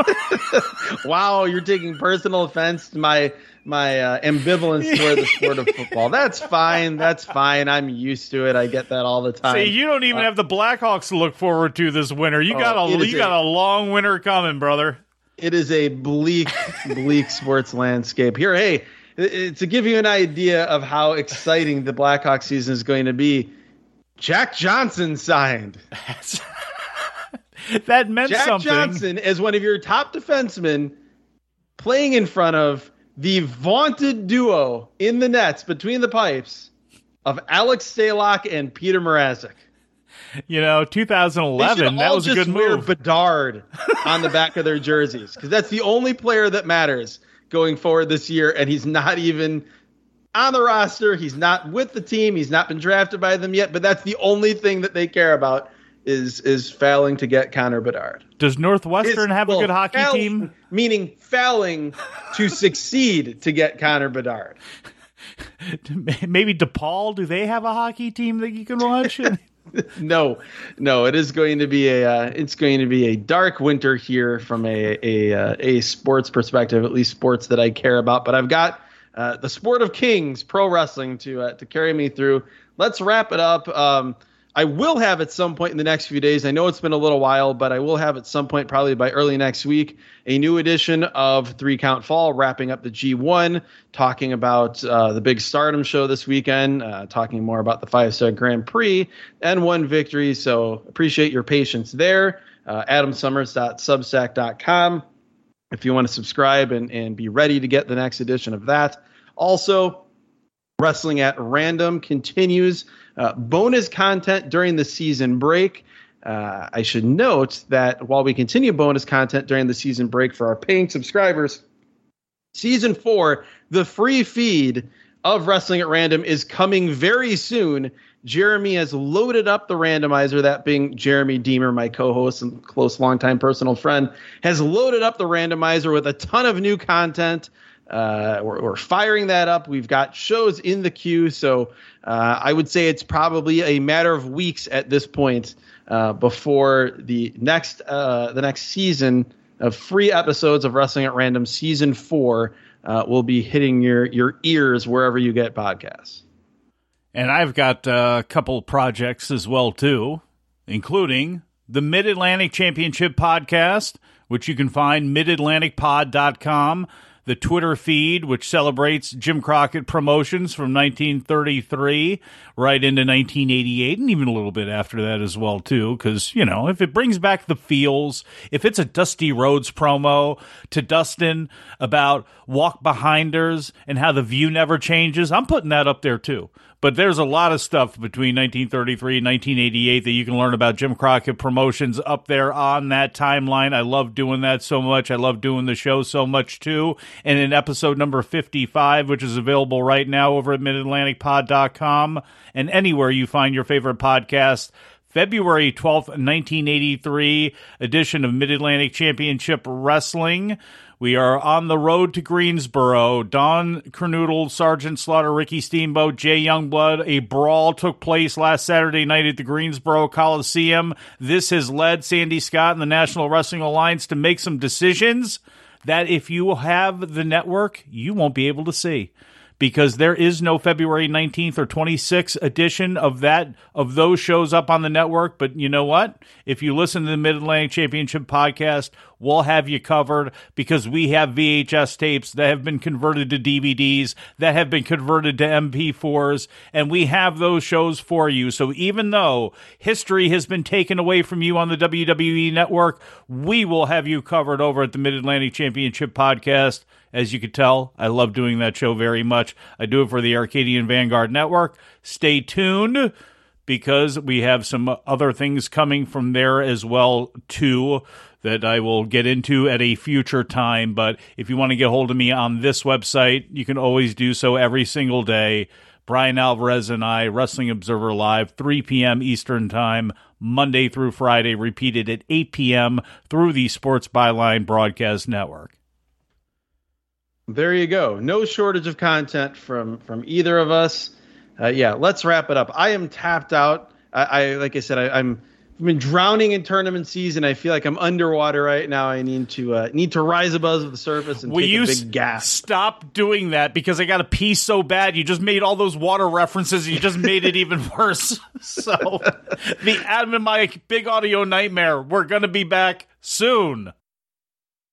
Wow, you're taking personal offense to my ambivalence toward the sport of football. That's fine. I'm used to it. I get that all the time. See, you don't even have the Blackhawks to look forward to this winter. You got a long winter coming, brother. It is a bleak sports landscape here. Hey, to give you an idea of how exciting the Blackhawks season is going to be, Jack Johnson signed. That meant Jack something. Jack Johnson is one of your top defensemen playing in front of the vaunted duo in the nets between the pipes of Alex Stalock and Peter Mrazek. 2011, that was a good move. Bedard on the back of their jerseys, because that's the only player that matters going forward this year, and he's not even on the roster. He's not with the team. He's not been drafted by them yet, but that's the only thing that they care about is failing to get Connor Bedard. Does Northwestern have a good hockey team? Meaning failing to succeed to get Connor Bedard. Maybe DePaul, do they have a hockey team that you can watch? No, it is going to be a dark winter here from a sports perspective, at least sports that I care about. But I've got the Sport of Kings pro wrestling to carry me through. Let's wrap it up. I will have at some point in the next few days, I know it's been a little while, but I will have at some point, probably by early next week, a new edition of 3 Count Fall, wrapping up the G1, talking about the big Stardom show this weekend, talking more about the 5-star Grand Prix and N1 victory. So appreciate your patience there. AdamSummers.substack.com if you want to subscribe and be ready to get the next edition of that. Also, Wrestling at Random continues. Bonus content during the season break. I should note that while we continue bonus content during the season break for our paying subscribers, Season 4, the free feed of Wrestling at Random, is coming very soon. Jeremy has loaded up the randomizer, that being Jeremy Deemer, my co-host and close longtime personal friend, has loaded up the randomizer with a ton of new content. We're firing that up. We've got shows in the queue, so I would say it's probably a matter of weeks at this point before the next season of free episodes of Wrestling at Random Season 4 will be hitting your ears wherever you get podcasts. And I've got a couple projects as well, too, including the Mid-Atlantic Championship Podcast, which you can find midatlanticpod.com. The Twitter feed, which celebrates Jim Crockett Promotions from 1933 right into 1988, and even a little bit after that as well, too, because, if it brings back the feels, if it's a Dusty Rhodes promo to Dustin about walk-behinders and how the view never changes, I'm putting that up there, too. But there's a lot of stuff between 1933 and 1988 that you can learn about Jim Crockett Promotions up there on that timeline. I love doing that so much. I love doing the show so much, too. And in episode number 55, which is available right now over at MidAtlanticPod.com and anywhere you find your favorite podcast, February 12th, 1983 edition of Mid-Atlantic Championship Wrestling. We are on the road to Greensboro. Don Kernoodle, Sergeant Slaughter, Ricky Steamboat, Jay Youngblood. A brawl took place last Saturday night at the Greensboro Coliseum. This has led Sandy Scott and the National Wrestling Alliance to make some decisions that if you have the network, you won't be able to see. Because there is no February 19th or 26th edition of those shows up on the network. But you know what? If you listen to the Mid-Atlantic Championship podcast, we'll have you covered because we have VHS tapes that have been converted to DVDs, that have been converted to MP4s, and we have those shows for you. So even though history has been taken away from you on the WWE Network, we will have you covered over at the Mid-Atlantic Championship podcast. As you could tell, I love doing that show very much. I do it for the Arcadian Vanguard Network. Stay tuned because we have some other things coming from there as well, too, that I will get into at a future time. But if you want to get hold of me on this website, you can always do so every single day. Brian Alvarez and I, Wrestling Observer Live, 3 p.m. Eastern Time, Monday through Friday, repeated at 8 p.m. through the Sports Byline Broadcast Network. There you go. No shortage of content from either of us. Let's wrap it up. I am tapped out. Like I said, I've been drowning in tournament season. I feel like I'm underwater right now. I need to rise above the surface and take a big gasp. Stop doing that because I got to pee so bad. You just made all those water references. You just made it even worse. So the Adam and Mike Big Audio Nightmare. We're going to be back soon.